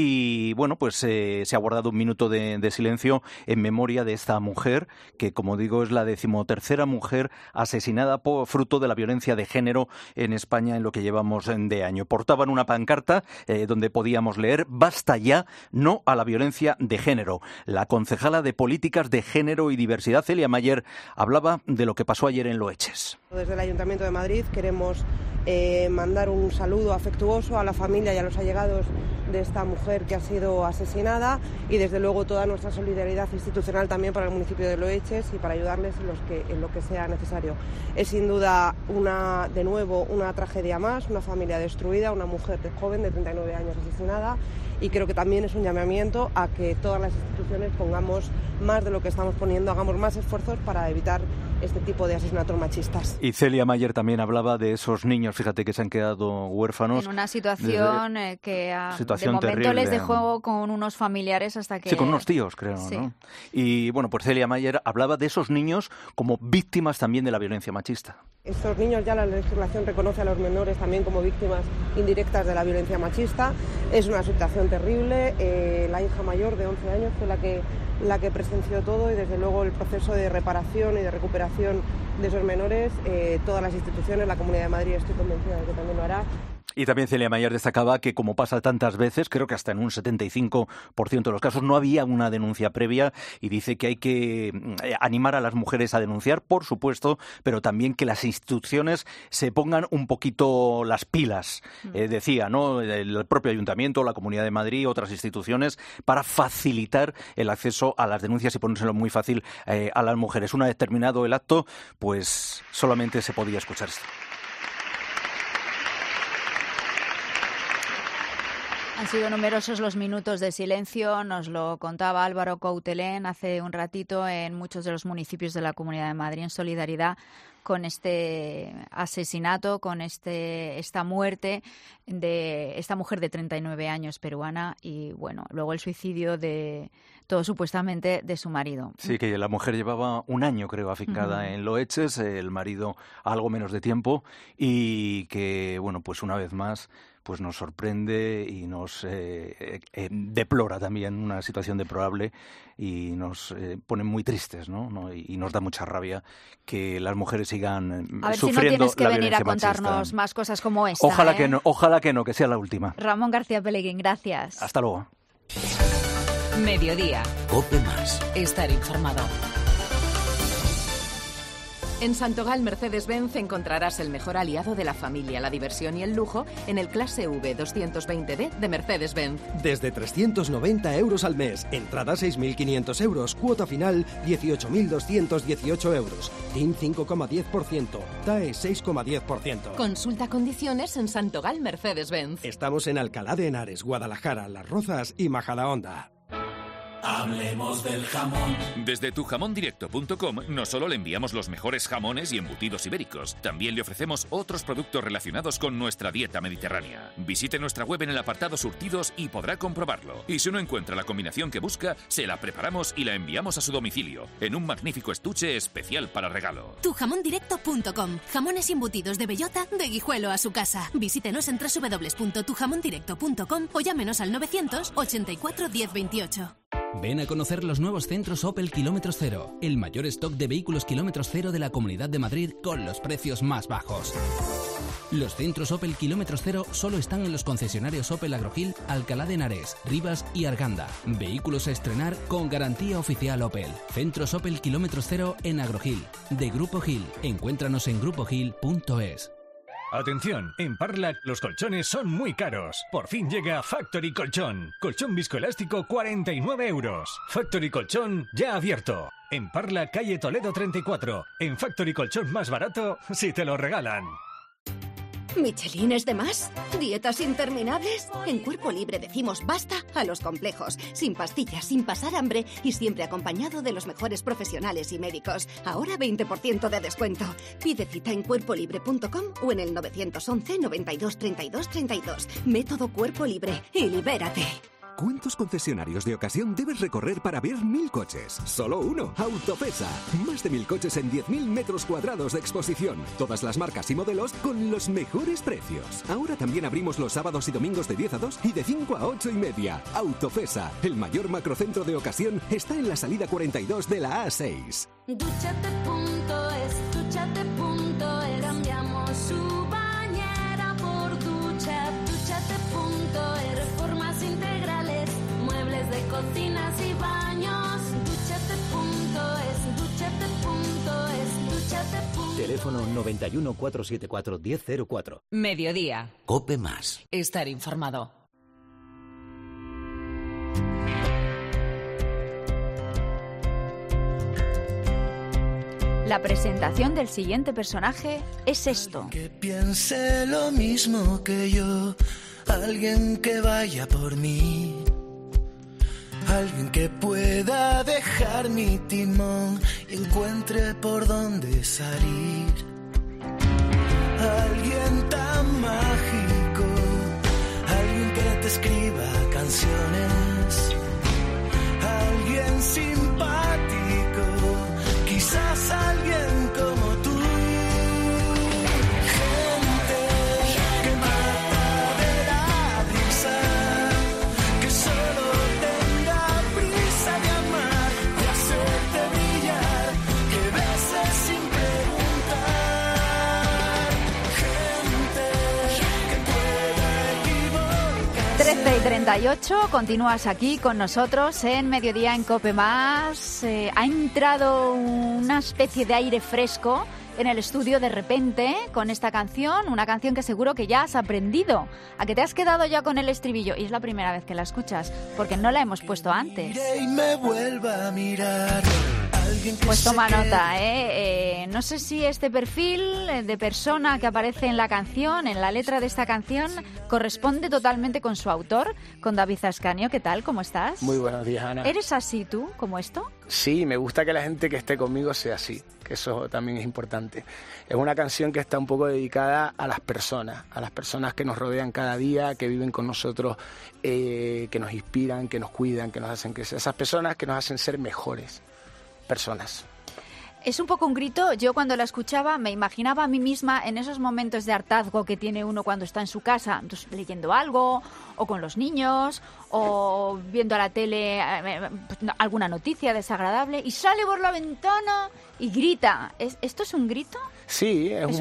Speaker 20: y bueno, pues se ha guardado un minuto de silencio en memoria de esta mujer, que como digo es la 13ª mujer asesinada por fruto de la violencia de género en España en lo que llevamos de año. Portaban una pancarta donde podíamos leer: basta ya, no a la violencia de género. La concejala de Políticas de Género y Diversidad, Celia Mayer, hablaba de lo que pasó ayer en Loeches.
Speaker 21: Desde el Ayuntamiento de Madrid queremos mandar un saludo afectuoso a la familia y a los allegados de esta mujer que ha sido asesinada, y desde luego toda nuestra solidaridad institucional también para el municipio de Loeches y para ayudarles en lo que sea necesario. Es sin duda de nuevo una tragedia más, una familia destruida, una mujer joven de 39 años asesinada, y creo que también es un llamamiento a que todas las instituciones pongamos más de lo que estamos poniendo, hagamos más esfuerzos para evitar este tipo de asesinatos machistas.
Speaker 20: Y Celia Mayer también hablaba de esos niños, fíjate, que se han quedado huérfanos.
Speaker 3: En una situación que de momento terrible. Les dejó con unos familiares hasta que...
Speaker 20: Sí, con unos tíos, creo, sí. ¿No? Y bueno, pues Celia Mayer hablaba de esos niños como víctimas también de la violencia machista.
Speaker 21: Estos niños, ya la legislación reconoce a los menores también como víctimas indirectas de la violencia machista. Es una situación terrible. La hija mayor de 11 años fue la que presenció todo, y desde luego el proceso de reparación y de recuperación de esos menores, todas las instituciones, la Comunidad de Madrid, estoy convencida de que también lo hará.
Speaker 20: Y también Celia Mayer destacaba que, como pasa tantas veces, creo que hasta en un 75% de los casos no había una denuncia previa, y dice que hay que animar a las mujeres a denunciar, por supuesto, pero también que las instituciones se pongan un poquito las pilas, decía, ¿no? El propio Ayuntamiento, la Comunidad de Madrid, otras instituciones, para facilitar el acceso a las denuncias y ponérselo muy fácil a las mujeres. Una vez terminado el acto, pues solamente se podía escuchar esto.
Speaker 3: Han sido numerosos los minutos de silencio, nos lo contaba Álvaro Coutelén hace un ratito, en muchos de los municipios de la Comunidad de Madrid, en solidaridad con este asesinato, con esta muerte de esta mujer de 39 años peruana y, bueno, luego el suicidio de todo supuestamente de su marido.
Speaker 20: Sí, que la mujer llevaba un año, creo, afincada en Loeches, el marido algo menos de tiempo y que, bueno, pues una vez más pues nos sorprende y nos deplora también una situación deplorable y nos pone muy tristes, ¿no? Y nos da mucha rabia que las mujeres sigan sufriendo la violencia machista.
Speaker 3: A ver si no tienes que venir a contarnos más cosas como esta.
Speaker 20: Ojalá que no, que sea la última.
Speaker 3: Ramón García Pelegrín, gracias.
Speaker 20: Hasta luego.
Speaker 6: Mediodía.
Speaker 2: COPE más.
Speaker 6: Estar informado.
Speaker 4: En Santogal Mercedes-Benz encontrarás el mejor aliado de la familia, la diversión y el lujo en el Clase V 220D de Mercedes-Benz.
Speaker 22: Desde 390 euros al mes, entrada 6.500 euros, cuota final 18.218 euros, TIN 5,10%, TAE 6,10%.
Speaker 4: Consulta condiciones en Santogal Mercedes-Benz.
Speaker 22: Estamos en Alcalá de Henares, Guadalajara, Las Rozas y Majadahonda.
Speaker 23: Hablemos del jamón. Desde tujamondirecto.com no solo le enviamos los mejores jamones y embutidos ibéricos, también le ofrecemos otros productos relacionados con nuestra dieta mediterránea. Visite nuestra web en el apartado surtidos y podrá comprobarlo. Y si no encuentra la combinación que busca, se la preparamos y la enviamos a su domicilio, en un magnífico estuche especial para regalo.
Speaker 24: Tujamondirecto.com. Jamones y embutidos de bellota de Guijuelo a su casa. Visítenos en www.tujamondirecto.com o llámenos al 984 1028.
Speaker 25: Ven a conocer los nuevos centros Opel Kilómetros Cero, el mayor stock de vehículos kilómetros cero de la Comunidad de Madrid con los precios más bajos. Los centros Opel Kilómetros Cero solo están en los concesionarios Opel Agrogil, Alcalá de Henares, Rivas y Arganda. Vehículos a estrenar con garantía oficial Opel. Centros Opel Kilómetros Cero en Agrogil, de Grupo Gil. Encuéntranos en grupogil.es.
Speaker 12: Atención, en Parla los colchones son muy caros. Por fin llega Factory Colchón. Colchón viscoelástico 49 euros. Factory Colchón ya abierto. En Parla, calle Toledo 34. En Factory Colchón más barato si te lo regalan.
Speaker 26: ¿Michelines de más? ¿Dietas interminables? En Cuerpo Libre decimos basta a los complejos, sin pastillas, sin pasar hambre y siempre acompañado de los mejores profesionales y médicos. Ahora 20% de descuento. Pide cita en cuerpolibre.com o en el 911 92 32 32. Método Cuerpo Libre y libérate.
Speaker 27: ¿Cuántos concesionarios de ocasión debes recorrer para ver 1.000 coches? Solo uno, Autofesa. Más de 1.000 coches en 10.000 metros cuadrados de exposición. Todas las marcas y modelos con los mejores precios. Ahora también abrimos los sábados y domingos de 10 a 2 y de 5 a 8 y media. Autofesa, el mayor macrocentro de ocasión, está en la salida 42 de la A6.
Speaker 28: Duchate.es, duchate.es. Cambiamos su bañera por ducha. Duchate.es, reformas integrales, muebles de cocinas y baños. Duchate.es, duchate.es, duchate.es.
Speaker 2: Teléfono 91 474 1004.
Speaker 6: Mediodía.
Speaker 2: COPE más.
Speaker 6: Estar informado.
Speaker 3: La presentación del siguiente personaje es esto.
Speaker 17: Que piense lo mismo que yo, alguien que vaya por mí, alguien que pueda dejar mi timón y encuentre por dónde salir, alguien tan mágico, alguien que te escriba canciones, alguien simpático, quizás alguien como tú. Gente que mata de la risa, que solo tenga prisa de amar, de hacerte brillar, que beses sin preguntar. Gente que pueda equivocarse.
Speaker 3: 13:38, continúas aquí con nosotros en Mediodía en COPE más. Ha entrado una especie de aire fresco en el estudio de repente con esta canción, una canción que seguro que ya has aprendido, a que te has quedado ya con el estribillo y es la primera vez que la escuchas porque no la hemos puesto antes.
Speaker 17: Y me vuelva a mirar.
Speaker 3: Pues toma nota, no sé si este perfil de persona que aparece en la canción, en la letra de esta canción, corresponde totalmente con su autor, con David Ascanio. ¿Qué tal? ¿Cómo estás?
Speaker 1: Muy buenos días, Ana.
Speaker 3: ¿Eres así tú, como esto?
Speaker 1: Sí, me gusta que la gente que esté conmigo sea así, que eso también es importante. Es una canción que está un poco dedicada a las personas que nos rodean cada día, que viven con nosotros, que nos inspiran, que nos cuidan, que nos hacen crecer. Esas personas que nos hacen ser mejores personas.
Speaker 3: Es un poco un grito. Yo cuando la escuchaba me imaginaba a mí misma en esos momentos de hartazgo que tiene uno cuando está en su casa, pues, leyendo algo, o con los niños, o viendo a la tele alguna noticia desagradable, y sale por la ventana y grita. ¿Esto es un grito?
Speaker 1: Sí, es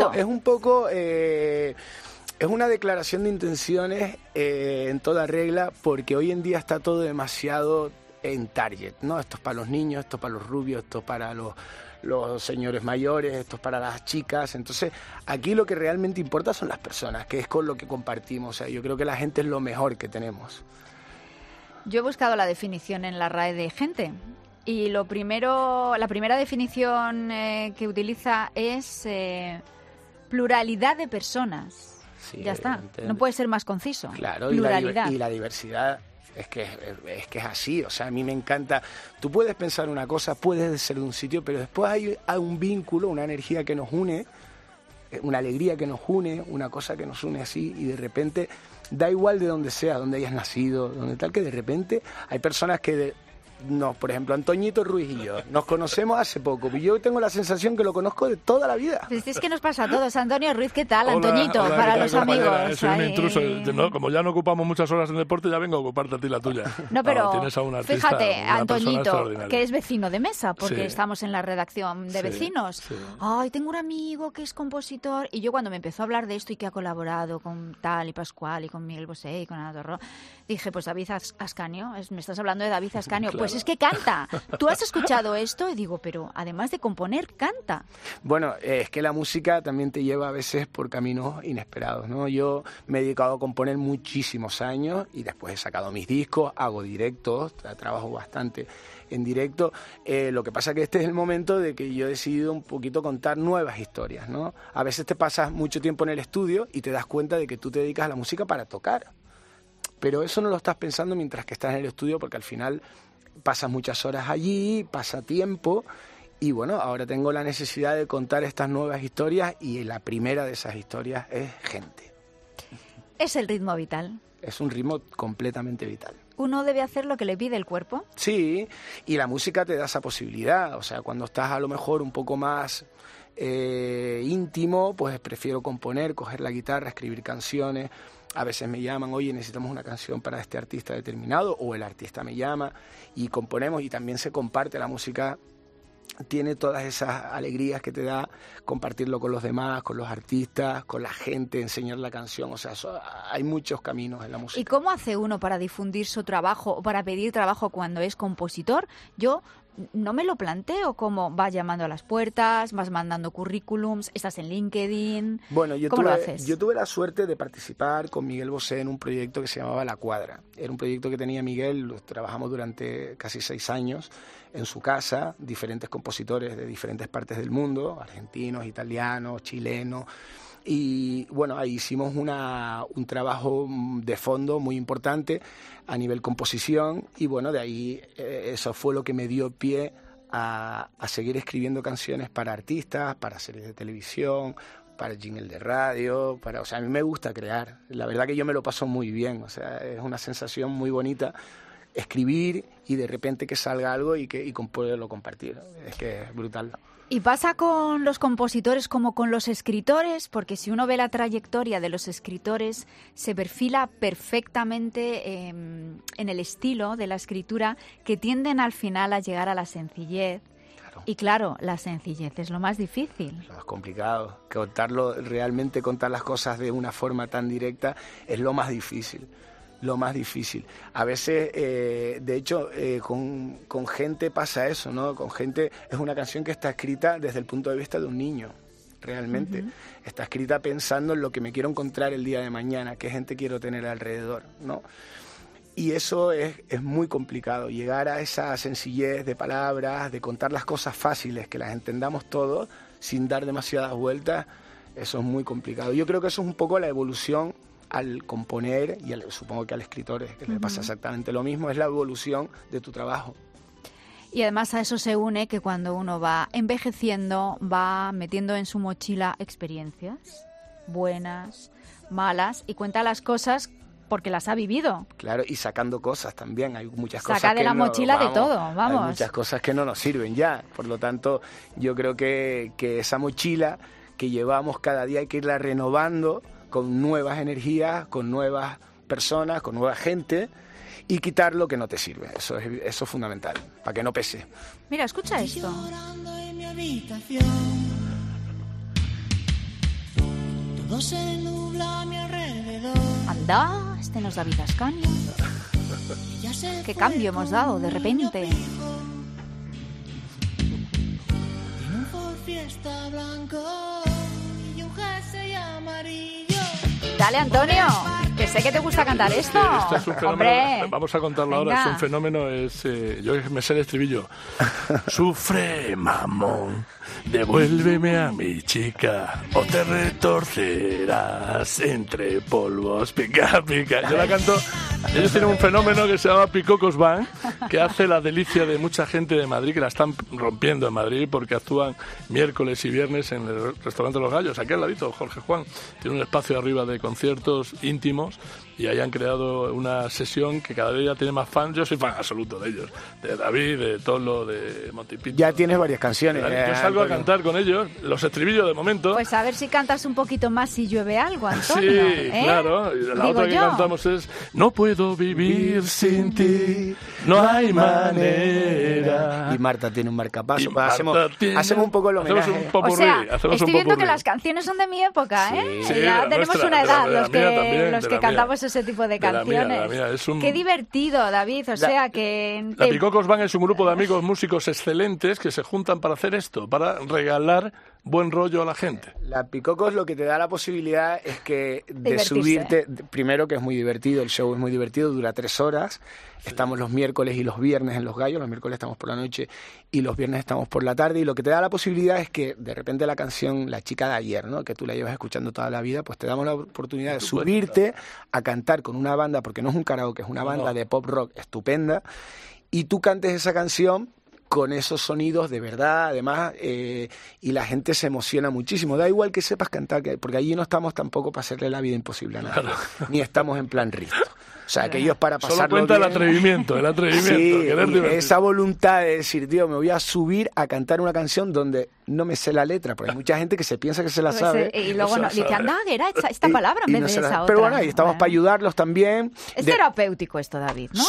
Speaker 1: una declaración de intenciones en toda regla, porque hoy en día está todo demasiado en target, ¿no? Esto es para los niños, esto es para los rubios, esto es para los señores mayores, esto es para las chicas. Entonces, aquí lo que realmente importa son las personas, que es con lo que compartimos. O sea, yo creo que la gente es lo mejor que tenemos.
Speaker 3: Yo he buscado la definición en la RAE de gente, y la primera definición que utiliza es
Speaker 1: pluralidad de personas.
Speaker 3: Sí, ya está, no puede ser más conciso.
Speaker 1: Claro,
Speaker 3: pluralidad.
Speaker 1: Y la diversidad. Es que es así, o sea, a mí me encanta. Tú puedes pensar una cosa, puedes ser de un sitio, pero después hay un vínculo, una energía que nos une, una alegría que nos une, una cosa que nos une así, y de repente, da igual de donde sea, donde hayas nacido, donde tal, que de repente hay personas que por ejemplo, Antoñito Ruiz y yo nos conocemos hace poco, y yo tengo la sensación que lo conozco de toda la vida.
Speaker 3: Pues es que nos pasa a todos. Antonio Ruiz, ¿qué tal?
Speaker 5: Hola,
Speaker 3: Antoñito,
Speaker 5: hola,
Speaker 3: para
Speaker 5: tal,
Speaker 3: los
Speaker 5: compañera?
Speaker 3: amigos.
Speaker 5: Soy un intruso, ¿no? Como ya no ocupamos muchas horas en deporte, ya vengo a ocuparte a ti la tuya.
Speaker 3: No, pero
Speaker 5: tienes a un artista,
Speaker 3: fíjate, Antoñito, que es vecino de mesa, porque
Speaker 5: sí,
Speaker 3: estamos en la redacción de vecinos. Sí. Ay, tengo un amigo que es compositor, y yo cuando me empezó a hablar de esto y que ha colaborado con tal y Pascual y con Miguel Bosé y con Ana Torró, dije, pues David Ascanio, me estás hablando de David Ascanio. Claro. Pues es que canta. Tú has escuchado esto y digo, pero además de componer, canta.
Speaker 1: Bueno, es que la música también te lleva a veces por caminos inesperados, ¿no? Yo me he dedicado a componer muchísimos años y después he sacado mis discos, hago directos, trabajo bastante en directo. Lo que pasa que este es el momento de que yo he decidido un poquito contar nuevas historias, ¿no? A veces te pasas mucho tiempo en el estudio y te das cuenta de que tú te dedicas a la música para tocar. Pero eso no lo estás pensando mientras que estás en el estudio, porque al final pasas muchas horas allí, pasa tiempo, y bueno, ahora tengo la necesidad de contar estas nuevas historias, y la primera de esas historias es gente.
Speaker 3: ¿Es el ritmo vital?
Speaker 1: Es un ritmo completamente vital.
Speaker 3: ¿Uno debe hacer lo que le pide el cuerpo?
Speaker 1: Sí, y la música te da esa posibilidad. O sea, cuando estás a lo mejor un poco más íntimo, pues prefiero componer, coger la guitarra, escribir canciones. A veces me llaman, oye, necesitamos una canción para este artista determinado, o el artista me llama y componemos, y también se comparte. La música tiene todas esas alegrías que te da compartirlo con los demás, con los artistas, con la gente, enseñar la canción. O sea, hay muchos caminos en la música.
Speaker 3: ¿Y cómo hace uno para difundir su trabajo o para pedir trabajo cuando es compositor? Yo no me lo planteo. ¿Cómo vas llamando a las puertas, vas mandando currículums, estás en LinkedIn?
Speaker 1: Bueno,
Speaker 3: ¿Cómo lo haces?
Speaker 1: Yo tuve la suerte de participar con Miguel Bosé en un proyecto que se llamaba La Cuadra. Era un proyecto que tenía Miguel, trabajamos durante casi 6 años en su casa, diferentes compositores de diferentes partes del mundo, argentinos, italianos, chilenos. Y bueno, ahí hicimos un trabajo de fondo muy importante a nivel composición, y bueno, de ahí eso fue lo que me dio pie a seguir escribiendo canciones para artistas, para series de televisión, para jingle de radio, o sea, a mí me gusta crear. La verdad que yo me lo paso muy bien, o sea, es una sensación muy bonita escribir y de repente que salga algo y poderlo compartir. Es que es brutal.
Speaker 3: ¿Y pasa con los compositores como con los escritores? Porque si uno ve la trayectoria de los escritores, se perfila perfectamente en el estilo de la escritura, que tienden al final a llegar a la sencillez. Claro. Y claro, la sencillez es lo más difícil.
Speaker 1: Lo más complicado. Realmente contar las cosas de una forma tan directa es lo más difícil. Lo más difícil. A veces, de hecho, con gente pasa eso, ¿no? Con gente es una canción que está escrita desde el punto de vista de un niño, realmente. Uh-huh. Está escrita pensando en lo que me quiero encontrar el día de mañana, qué gente quiero tener alrededor, ¿no? Y eso es muy complicado, llegar a esa sencillez de palabras, de contar las cosas fáciles, que las entendamos todos, sin dar demasiadas vueltas, eso es muy complicado. Yo creo que eso es un poco la evolución al componer, y supongo que al escritor que le pasa exactamente lo mismo, es la evolución de tu trabajo.
Speaker 3: Y además a eso se une que cuando uno va envejeciendo, va metiendo en su mochila experiencias buenas, malas, y cuenta las cosas porque las ha vivido.
Speaker 1: Claro, y sacando cosas también. Hay muchas cosas
Speaker 3: Saca de la mochila de todo, vamos.
Speaker 1: Hay muchas cosas que no nos sirven ya. Por lo tanto, yo creo que esa mochila que llevamos cada día hay que irla renovando con nuevas energías, con nuevas personas, con nueva gente, y quitar lo que no te sirve. Eso es fundamental, para que no pese.
Speaker 3: Mira, escucha esto.
Speaker 28: Todo se nubla a mi alrededor.
Speaker 3: Anda, este no es David Ascanio. Qué cambio hemos dado de repente.
Speaker 28: Tiene un Ford Fiesta blanco y un jersey amarillo.
Speaker 3: Dale, Antonio, que sé que te gusta cantar esto.
Speaker 5: Esto es un fenómeno.
Speaker 3: Hombre,
Speaker 5: vamos a contarlo ahora. Es un fenómeno. Yo me sé el estribillo. Sufre, mamón, devuélveme a mi chica o te retorcerás entre polvos. Pica, pica. Yo la canto. Ellos tienen un fenómeno que se llama Picocos Band, que hace la delicia de mucha gente de Madrid, que la están rompiendo en Madrid porque actúan miércoles y viernes en el restaurante Los Gallos. Aquí al ladito, Jorge Juan tiene un espacio arriba de conciertos íntimos, y ahí han creado una sesión que cada día tiene más fans. Yo soy fan absoluto de ellos, de David, de Tolo, de Montipito.
Speaker 1: Ya tienes varias canciones.
Speaker 5: Yo salgo a cantar con ellos, los estribillos de momento.
Speaker 3: Pues a ver si cantas un poquito más si llueve algo, Antonio.
Speaker 5: Sí, claro. Y la otra que cantamos es No puedo vivir sin ti, no hay manera.
Speaker 1: Y Marta tiene un marcapaso. Hacemos un poco el homenaje.
Speaker 5: Hacemos un popurrí.
Speaker 3: O sea, estoy viendo que las canciones son de mi época, ¿eh?
Speaker 5: Sí,
Speaker 3: ya tenemos una edad los que cantamos ese tipo de canciones.
Speaker 5: La mía.
Speaker 3: Qué divertido, David. O sea que...
Speaker 5: La Picocos Band es un grupo de amigos músicos excelentes que se juntan para hacer esto, para regalar buen rollo a la gente.
Speaker 1: La Picocos lo que te da la posibilidad es que de subirte, primero que es muy divertido, el show es muy divertido, dura 3 horas, estamos los miércoles y los viernes en Los Gallos, los miércoles estamos por la noche y los viernes estamos por la tarde, y lo que te da la posibilidad es que de repente la canción La chica de ayer, ¿no?, que tú la llevas escuchando toda la vida, pues te damos la oportunidad de subirte a cantar con una banda, porque no es un karaoke, es una banda de pop rock estupenda, y tú cantes esa canción con esos sonidos de verdad, además, y la gente se emociona muchísimo. Da igual que sepas cantar, porque allí no estamos tampoco para hacerle la vida imposible a nadie, ni estamos en plan Risto. O sea, que ellos para pasarlo
Speaker 5: solo cuenta
Speaker 1: bien,
Speaker 5: el atrevimiento.
Speaker 1: Sí, esa voluntad de decir, tío, me voy a subir a cantar una canción donde no me sé la letra, porque hay mucha gente que se piensa que se la sabe.
Speaker 3: Y luego no, dice, anda, era esta palabra en vez de esa otra.
Speaker 1: Pero bueno, ahí estamos para ayudarlos también.
Speaker 3: Es terapéutico esto, David, ¿no?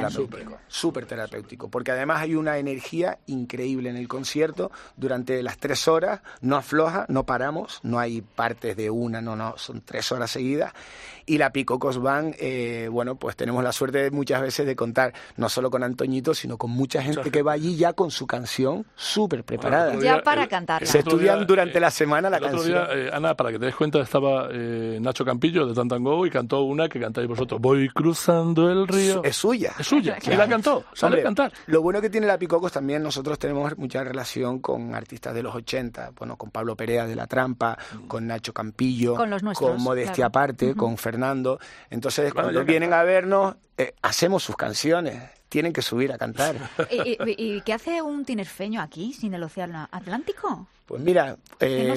Speaker 1: Súper terapéutico, porque además hay una energía increíble en el concierto durante las 3 horas, no afloja, no paramos, no hay partes de una, no, son 3 horas seguidas. Y la Picocos Band, bueno, pues tenemos la suerte muchas veces de contar no solo con Antoñito, sino con mucha gente que va allí ya con su canción súper preparada.
Speaker 3: Ya para cantarla.
Speaker 1: Se estudian durante la semana la canción.
Speaker 5: Otro día, Ana, para que te des cuenta, estaba Nacho Campillo de Tantango y cantó una que cantáis vosotros. Voy cruzando el río.
Speaker 1: Es suya.
Speaker 5: Es suya. Y la cantó. Sabe cantar.
Speaker 1: Lo bueno que tiene la Picocos también, nosotros tenemos mucha relación con artistas de los 80, bueno, con Pablo Perea de La Trampa, con Nacho Campillo,
Speaker 3: con los nuestros,
Speaker 1: con Modestia Aparte, con Fernando. Entonces, cuando vienen a vernos, hacemos sus canciones. Tienen que subir a cantar.
Speaker 3: ¿Y qué hace un tinerfeño aquí, sin el océano Atlántico?
Speaker 1: Pues mira,
Speaker 3: no sé,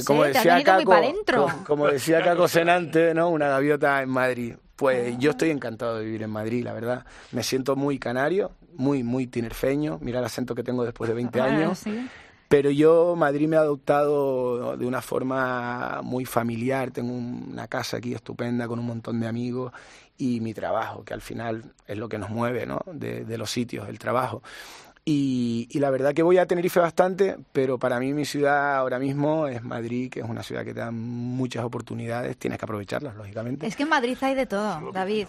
Speaker 1: como decía Caco Senante, ¿no?, una gaviota en Madrid. Pues yo estoy encantado de vivir en Madrid, la verdad. Me siento muy canario, muy tinerfeño. Mira el acento que tengo después de 20 años. ¿Sí? Pero yo, Madrid me ha adoptado de una forma muy familiar. Tengo una casa aquí estupenda con un montón de amigos, y mi trabajo, que al final es lo que nos mueve, ¿no?, de los sitios, el trabajo. Y la verdad que voy a Tenerife bastante, pero para mí mi ciudad ahora mismo es Madrid, que es una ciudad que te da muchas oportunidades, tienes que aprovecharlas, lógicamente.
Speaker 3: Es que en Madrid hay de todo, David.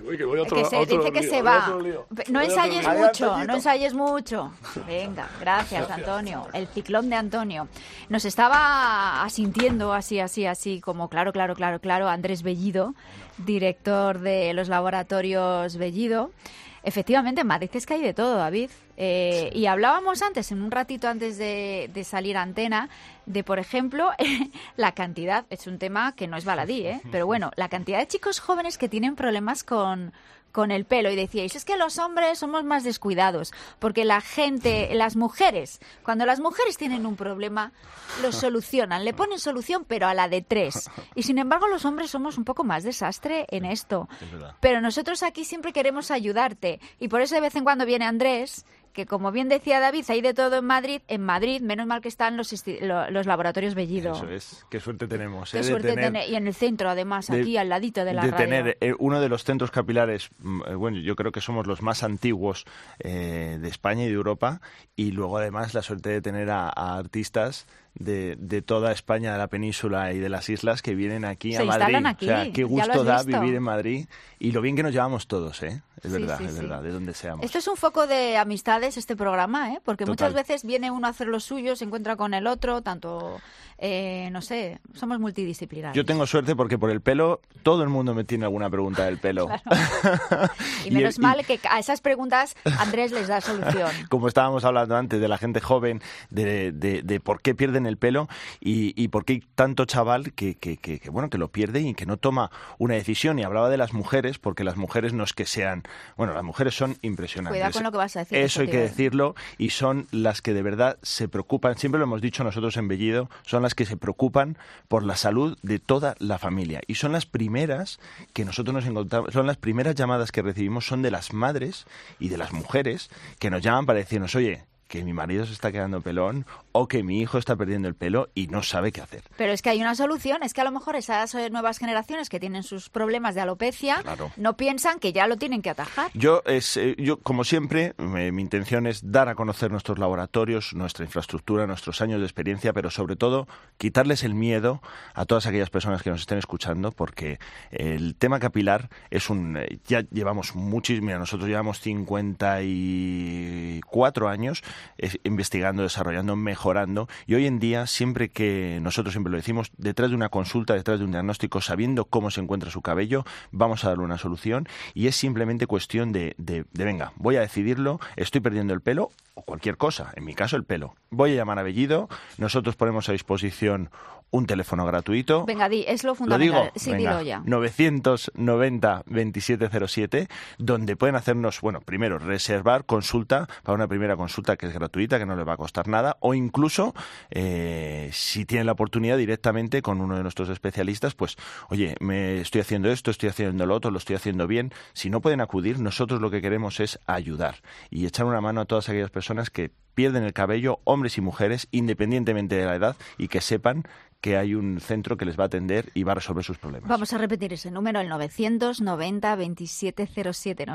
Speaker 1: Dice
Speaker 3: que se va. No ensayes mucho. Venga, gracias, Antonio. El ciclón de Antonio. Nos estaba asintiendo así, como claro, Andrés Bellido, director de los laboratorios Bellido. Efectivamente, en Madrid es que hay de todo, David. Y hablábamos antes, en un ratito antes de salir a antena, de, por ejemplo, la cantidad, es un tema que no es baladí, pero bueno, la cantidad de chicos jóvenes que tienen problemas con el pelo, y decíais, es que los hombres somos más descuidados, porque las mujeres, cuando las mujeres tienen un problema, lo solucionan, le ponen solución, pero a la de 3. Y sin embargo, los hombres somos un poco más desastre en esto. Pero nosotros aquí siempre queremos ayudarte, y por eso de vez en cuando viene Andrés, que como bien decía David, hay de todo en Madrid. En Madrid, menos mal que están los laboratorios Bellido.
Speaker 8: Eso es, qué suerte tenemos.
Speaker 3: Qué suerte tener, y en el centro, además, aquí al ladito de la radio.
Speaker 8: De tener uno de los centros capilares, bueno, yo creo que somos los más antiguos de España y de Europa, y luego además la suerte de tener a artistas de toda España, de la península y de las islas que vienen aquí a Madrid.
Speaker 3: Aquí.
Speaker 8: O sea, qué gusto da vivir en Madrid y lo bien que nos llevamos todos, ¿eh? Es verdad, de donde seamos.
Speaker 3: Esto es un foco de amistades, este programa, ¿eh? Porque muchas veces viene uno a hacer lo suyo, se encuentra con el otro, tanto, no sé, somos multidisciplinarios.
Speaker 8: Yo tengo suerte porque por el pelo, todo el mundo me tiene alguna pregunta del pelo.
Speaker 3: Claro. Y menos mal que a esas preguntas Andrés les da solución.
Speaker 8: Como estábamos hablando antes de la gente joven, de por qué pierden el pelo y por qué hay tanto chaval que lo pierde y que no toma una decisión. Y hablaba de las mujeres, porque las mujeres no es que sean... Bueno, las mujeres son impresionantes.
Speaker 3: Cuidado con lo que vas a decir.
Speaker 8: Eso hay que decirlo, y son las que de verdad se preocupan, siempre lo hemos dicho nosotros en Bellido, son las que se preocupan por la salud de toda la familia. Y son las primeras que nosotros nos encontramos, son las primeras llamadas que recibimos, son de las madres y de las mujeres que nos llaman para decirnos, oye, que mi marido se está quedando pelón o que mi hijo está perdiendo el pelo y no sabe qué hacer.
Speaker 3: Pero es que hay una solución, es que a lo mejor esas nuevas generaciones que tienen sus problemas de alopecia no piensan que ya lo tienen que atajar.
Speaker 8: Yo como siempre, mi intención es dar a conocer nuestros laboratorios, nuestra infraestructura, nuestros años de experiencia, pero sobre todo quitarles el miedo a todas aquellas personas que nos estén escuchando, porque el tema capilar es ya llevamos muchísimo, nosotros llevamos 54 años investigando, desarrollando, mejorando, y hoy en día nosotros siempre lo decimos, detrás de una consulta, detrás de un diagnóstico, sabiendo cómo se encuentra su cabello, vamos a darle una solución, y es simplemente cuestión de venga, voy a decidirlo, estoy perdiendo el pelo o cualquier cosa, en mi caso el pelo, voy a llamar a Bellido, nosotros ponemos a disposición un teléfono gratuito.
Speaker 3: Venga, es lo fundamental. ¿Lo digo? Sí, venga, dilo ya.
Speaker 8: 990-2707, donde pueden hacernos, primero reservar consulta para una primera consulta que es gratuita, que no les va a costar nada, o incluso, si tienen la oportunidad, directamente con uno de nuestros especialistas, pues, oye, me estoy haciendo esto, estoy haciendo lo otro, lo estoy haciendo bien. Si no pueden acudir, nosotros lo que queremos es ayudar y echar una mano a todas aquellas personas que pierden el cabello, hombres y mujeres, independientemente de la edad, y que sepan que hay un centro que les va a atender y va a resolver sus problemas.
Speaker 3: Vamos a repetir ese número, el 990-2707,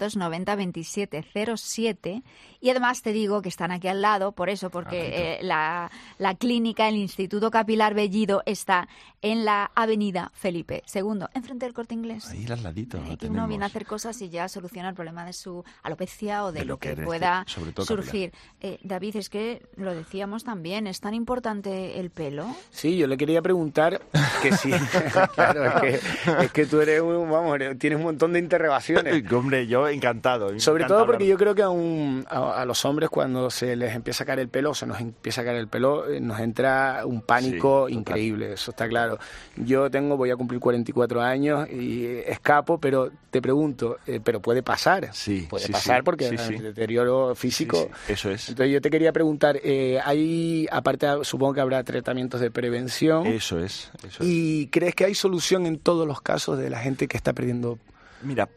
Speaker 3: 990-2707. Y además te digo que están aquí al lado, porque la clínica, el Instituto Capilar Bellido, está en la Avenida Felipe II, enfrente del Corte Inglés.
Speaker 8: Ahí al ladito.
Speaker 3: Que uno viene a hacer cosas y ya soluciona el problema de su alopecia o de lo que pueda surgir. David, es que lo decíamos también, ¿es tan importante el pelo?
Speaker 1: Sí, yo le quería preguntar que sí, claro, es que tú eres tienes un montón de interrogaciones.
Speaker 8: Hombre, yo encantado.
Speaker 1: Sobre todo porque yo creo que a los hombres, cuando se les empieza a caer el pelo, nos entra un pánico increíble, eso está claro. Yo voy a cumplir 44 años y escapo, pero te pregunto, ¿pero puede pasar?
Speaker 8: Sí.
Speaker 1: Puede pasar porque el deterioro físico...
Speaker 8: Sí, eso es.
Speaker 1: Entonces yo te quería preguntar, aparte supongo que habrá tratamientos de prevención.
Speaker 8: Eso es.
Speaker 1: ¿Y crees que hay solución en todos los casos de la gente que está perdiendo?
Speaker 8: Mira,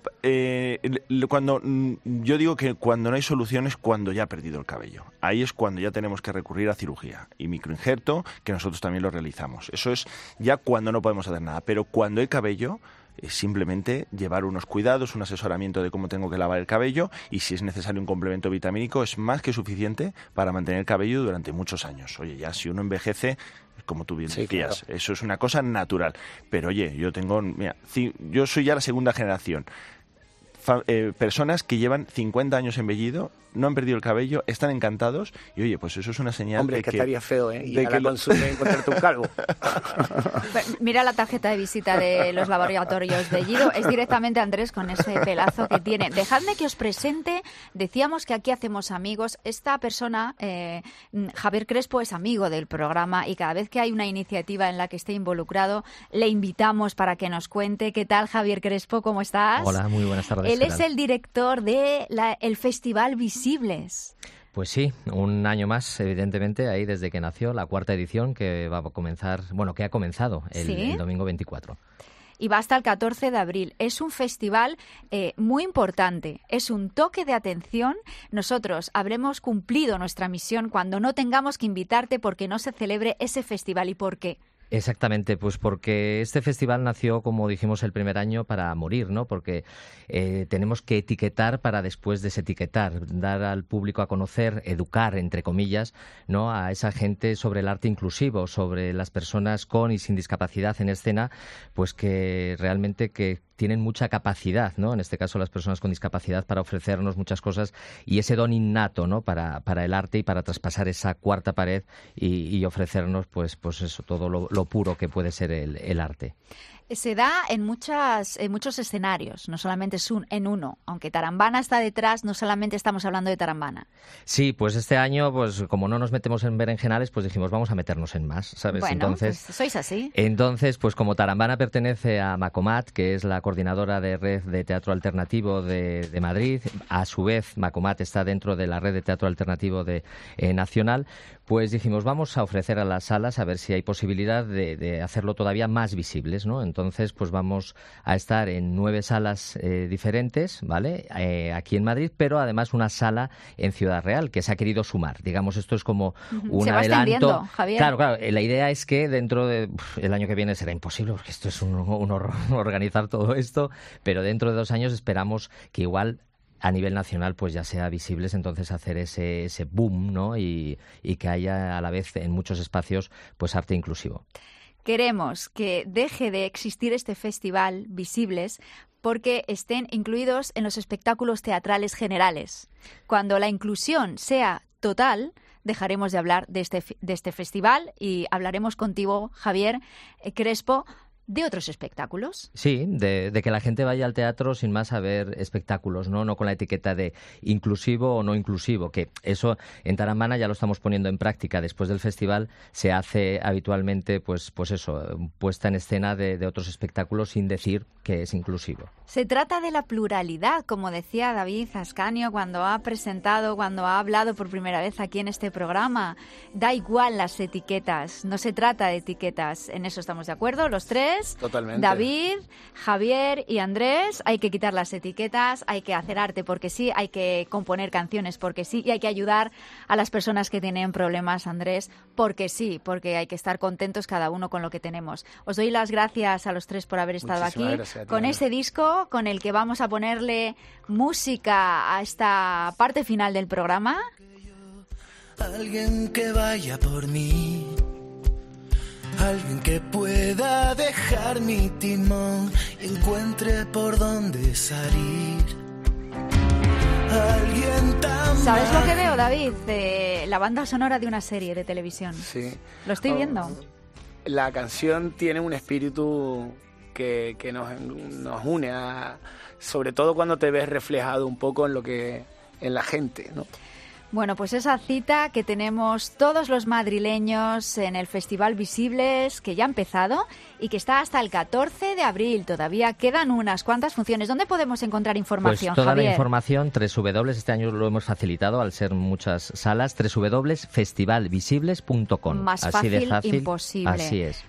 Speaker 8: yo digo que cuando no hay solución es cuando ya ha perdido el cabello. Ahí es cuando ya tenemos que recurrir a cirugía y microinjerto, que nosotros también lo realizamos. Eso es ya cuando no podemos hacer nada. Pero cuando hay cabello, simplemente llevar unos cuidados, un asesoramiento de cómo tengo que lavar el cabello, y si es necesario un complemento vitamínico es más que suficiente para mantener el cabello durante muchos años. Oye, ya si uno envejece, como tú bien decías, claro, eso es una cosa natural. Pero oye, yo soy ya la segunda generación. Personas que llevan 50 años en Bellido, no han perdido el cabello, están encantados, y oye, pues eso es una señal.
Speaker 1: Hombre,
Speaker 8: de
Speaker 1: que estaría feo, ¿eh?
Speaker 8: De que
Speaker 1: consume encontrarte un calvo.
Speaker 3: Mira la tarjeta de visita de los laboratorios Bellido, es directamente Andrés con ese pelazo que tiene. Dejadme que os presente, decíamos que aquí hacemos amigos. Esta persona, Javier Crespo, es amigo del programa, y cada vez que hay una iniciativa en la que esté involucrado, le invitamos para que nos cuente. ¿Qué tal, Javier Crespo? ¿Cómo estás?
Speaker 9: Hola, muy buenas tardes.
Speaker 3: Él es el director de el Festival Visibles.
Speaker 9: Pues sí, un año más, evidentemente, ahí desde que nació, la 4ª edición que va a comenzar, que ha comenzado el domingo 24.
Speaker 3: Y va hasta el 14 de abril. Es un festival muy importante, es un toque de atención. Nosotros habremos cumplido nuestra misión cuando no tengamos que invitarte porque no se celebre ese festival. ¿Y por qué?
Speaker 9: Exactamente, pues porque este festival nació, como dijimos el primer año, para morir, ¿no? Porque tenemos que etiquetar para después desetiquetar, dar al público a conocer, educar, entre comillas, ¿no? A esa gente sobre el arte inclusivo, sobre las personas con y sin discapacidad en escena, pues que realmente que tienen mucha capacidad, ¿no? En este caso las personas con discapacidad, para ofrecernos muchas cosas, y ese don innato, ¿no? Para el arte y para traspasar esa cuarta pared y ofrecernos pues eso, todo lo puro que puede ser el arte.
Speaker 3: Se da en muchos escenarios, no solamente es en uno. Aunque Tarambana está detrás, no solamente estamos hablando de Tarambana.
Speaker 9: Sí, pues este año, pues como no nos metemos en berenjenales, pues dijimos vamos a meternos en más, ¿sabes?
Speaker 3: Bueno,
Speaker 9: entonces,
Speaker 3: pues sois así.
Speaker 9: Entonces, pues como Tarambana pertenece a Macomat, que es la coordinadora de red de teatro alternativo de Madrid, a su vez Macomat está dentro de la red de teatro alternativo de nacional, pues dijimos vamos a ofrecer a las salas a ver si hay posibilidad de hacerlo todavía más visibles, ¿no? Entonces, pues vamos a estar en 9 salas diferentes, ¿vale? Aquí en Madrid, pero además una sala en Ciudad Real que se ha querido sumar. Digamos, esto es como un
Speaker 3: se va
Speaker 9: adelanto.
Speaker 3: Javier.
Speaker 9: Claro, la idea es que dentro de el año que viene será imposible, porque esto es un horror organizar todo esto, pero dentro de 2 años esperamos que igual a nivel nacional pues ya sea visibles, entonces hacer ese boom, ¿no? Y que haya a la vez en muchos espacios pues arte inclusivo.
Speaker 3: Queremos que deje de existir este festival Visibles porque estén incluidos en los espectáculos teatrales generales. Cuando la inclusión sea total, dejaremos de hablar de este festival y hablaremos contigo, Javier Crespo, de otros espectáculos.
Speaker 9: Sí, de que la gente vaya al teatro sin más a ver espectáculos, ¿no? No con la etiqueta de inclusivo o no inclusivo, que eso en Tarambana ya lo estamos poniendo en práctica. Después del festival se hace habitualmente, pues eso, puesta en escena de otros espectáculos sin decir que es inclusivo.
Speaker 3: Se trata de la pluralidad, como decía David Ascanio cuando ha hablado por primera vez aquí en este programa. Da igual las etiquetas, no se trata de etiquetas. En eso estamos de acuerdo, los tres.
Speaker 1: Totalmente.
Speaker 3: David, Javier y Andrés, hay que quitar las etiquetas, hay que hacer arte porque sí, hay que componer canciones porque sí, y hay que ayudar a las personas que tienen problemas, Andrés, porque sí, porque hay que estar contentos cada uno con lo que tenemos. Os doy las gracias a los tres por haber estado aquí con ese disco con el que vamos a ponerle música a esta parte final del programa.
Speaker 17: Alguien que vaya por mí, alguien que pueda dejar mi timón y encuentre por dónde salir. Alguien tan
Speaker 3: ¿Sabes lo que veo, David? La banda sonora de una serie de televisión.
Speaker 1: Sí.
Speaker 3: Lo estoy viendo.
Speaker 1: La canción tiene un espíritu que nos une, sobre todo cuando te ves reflejado un poco en la gente, ¿no?
Speaker 3: Bueno, pues esa cita que tenemos todos los madrileños en el Festival Visibles, que ya ha empezado y que está hasta el 14 de abril. Todavía quedan unas cuantas funciones. ¿Dónde podemos encontrar información,
Speaker 9: Pues toda
Speaker 3: Javier?
Speaker 9: la información, este año lo hemos facilitado al ser muchas salas, www.festivalvisibles.com.
Speaker 3: Más
Speaker 9: así
Speaker 3: fácil,
Speaker 9: de fácil,
Speaker 3: imposible.
Speaker 9: Así es.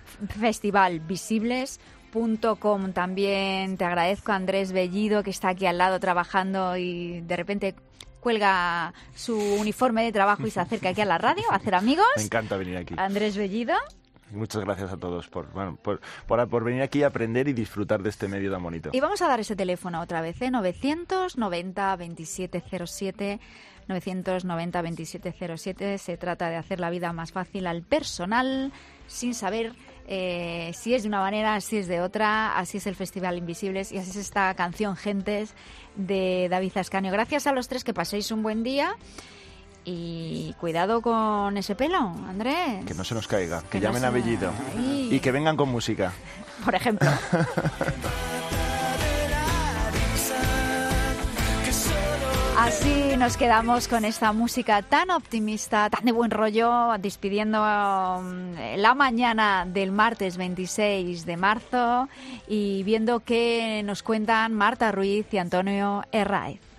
Speaker 3: Festivalvisibles.com. También te agradezco a Andrés Bellido, que está aquí al lado trabajando y de repente cuelga su uniforme de trabajo y se acerca aquí a la radio a hacer amigos.
Speaker 8: Me encanta venir aquí.
Speaker 3: Andrés Bellido.
Speaker 8: Muchas gracias a todos por venir aquí a aprender y disfrutar de este medio tan bonito.
Speaker 3: Y vamos a dar ese teléfono otra vez, 990 2707, 990 2707. Se trata de hacer la vida más fácil al personal sin saber si es de una manera, si es de otra. Así es el Festival Invisibles y así es esta canción Gentes de David Ascanio. Gracias a los tres, que paséis un buen día. Y cuidado con ese pelo, Andrés.
Speaker 8: Que no se nos caiga, que
Speaker 3: no
Speaker 8: llamen
Speaker 3: se...
Speaker 8: a Bellito.
Speaker 3: Ay.
Speaker 8: Y que vengan con música.
Speaker 3: Por ejemplo. Así nos quedamos con esta música tan optimista, tan de buen rollo, despidiendo la mañana del martes 26 de marzo y viendo qué nos cuentan Marta Ruiz y Antonio Herráez.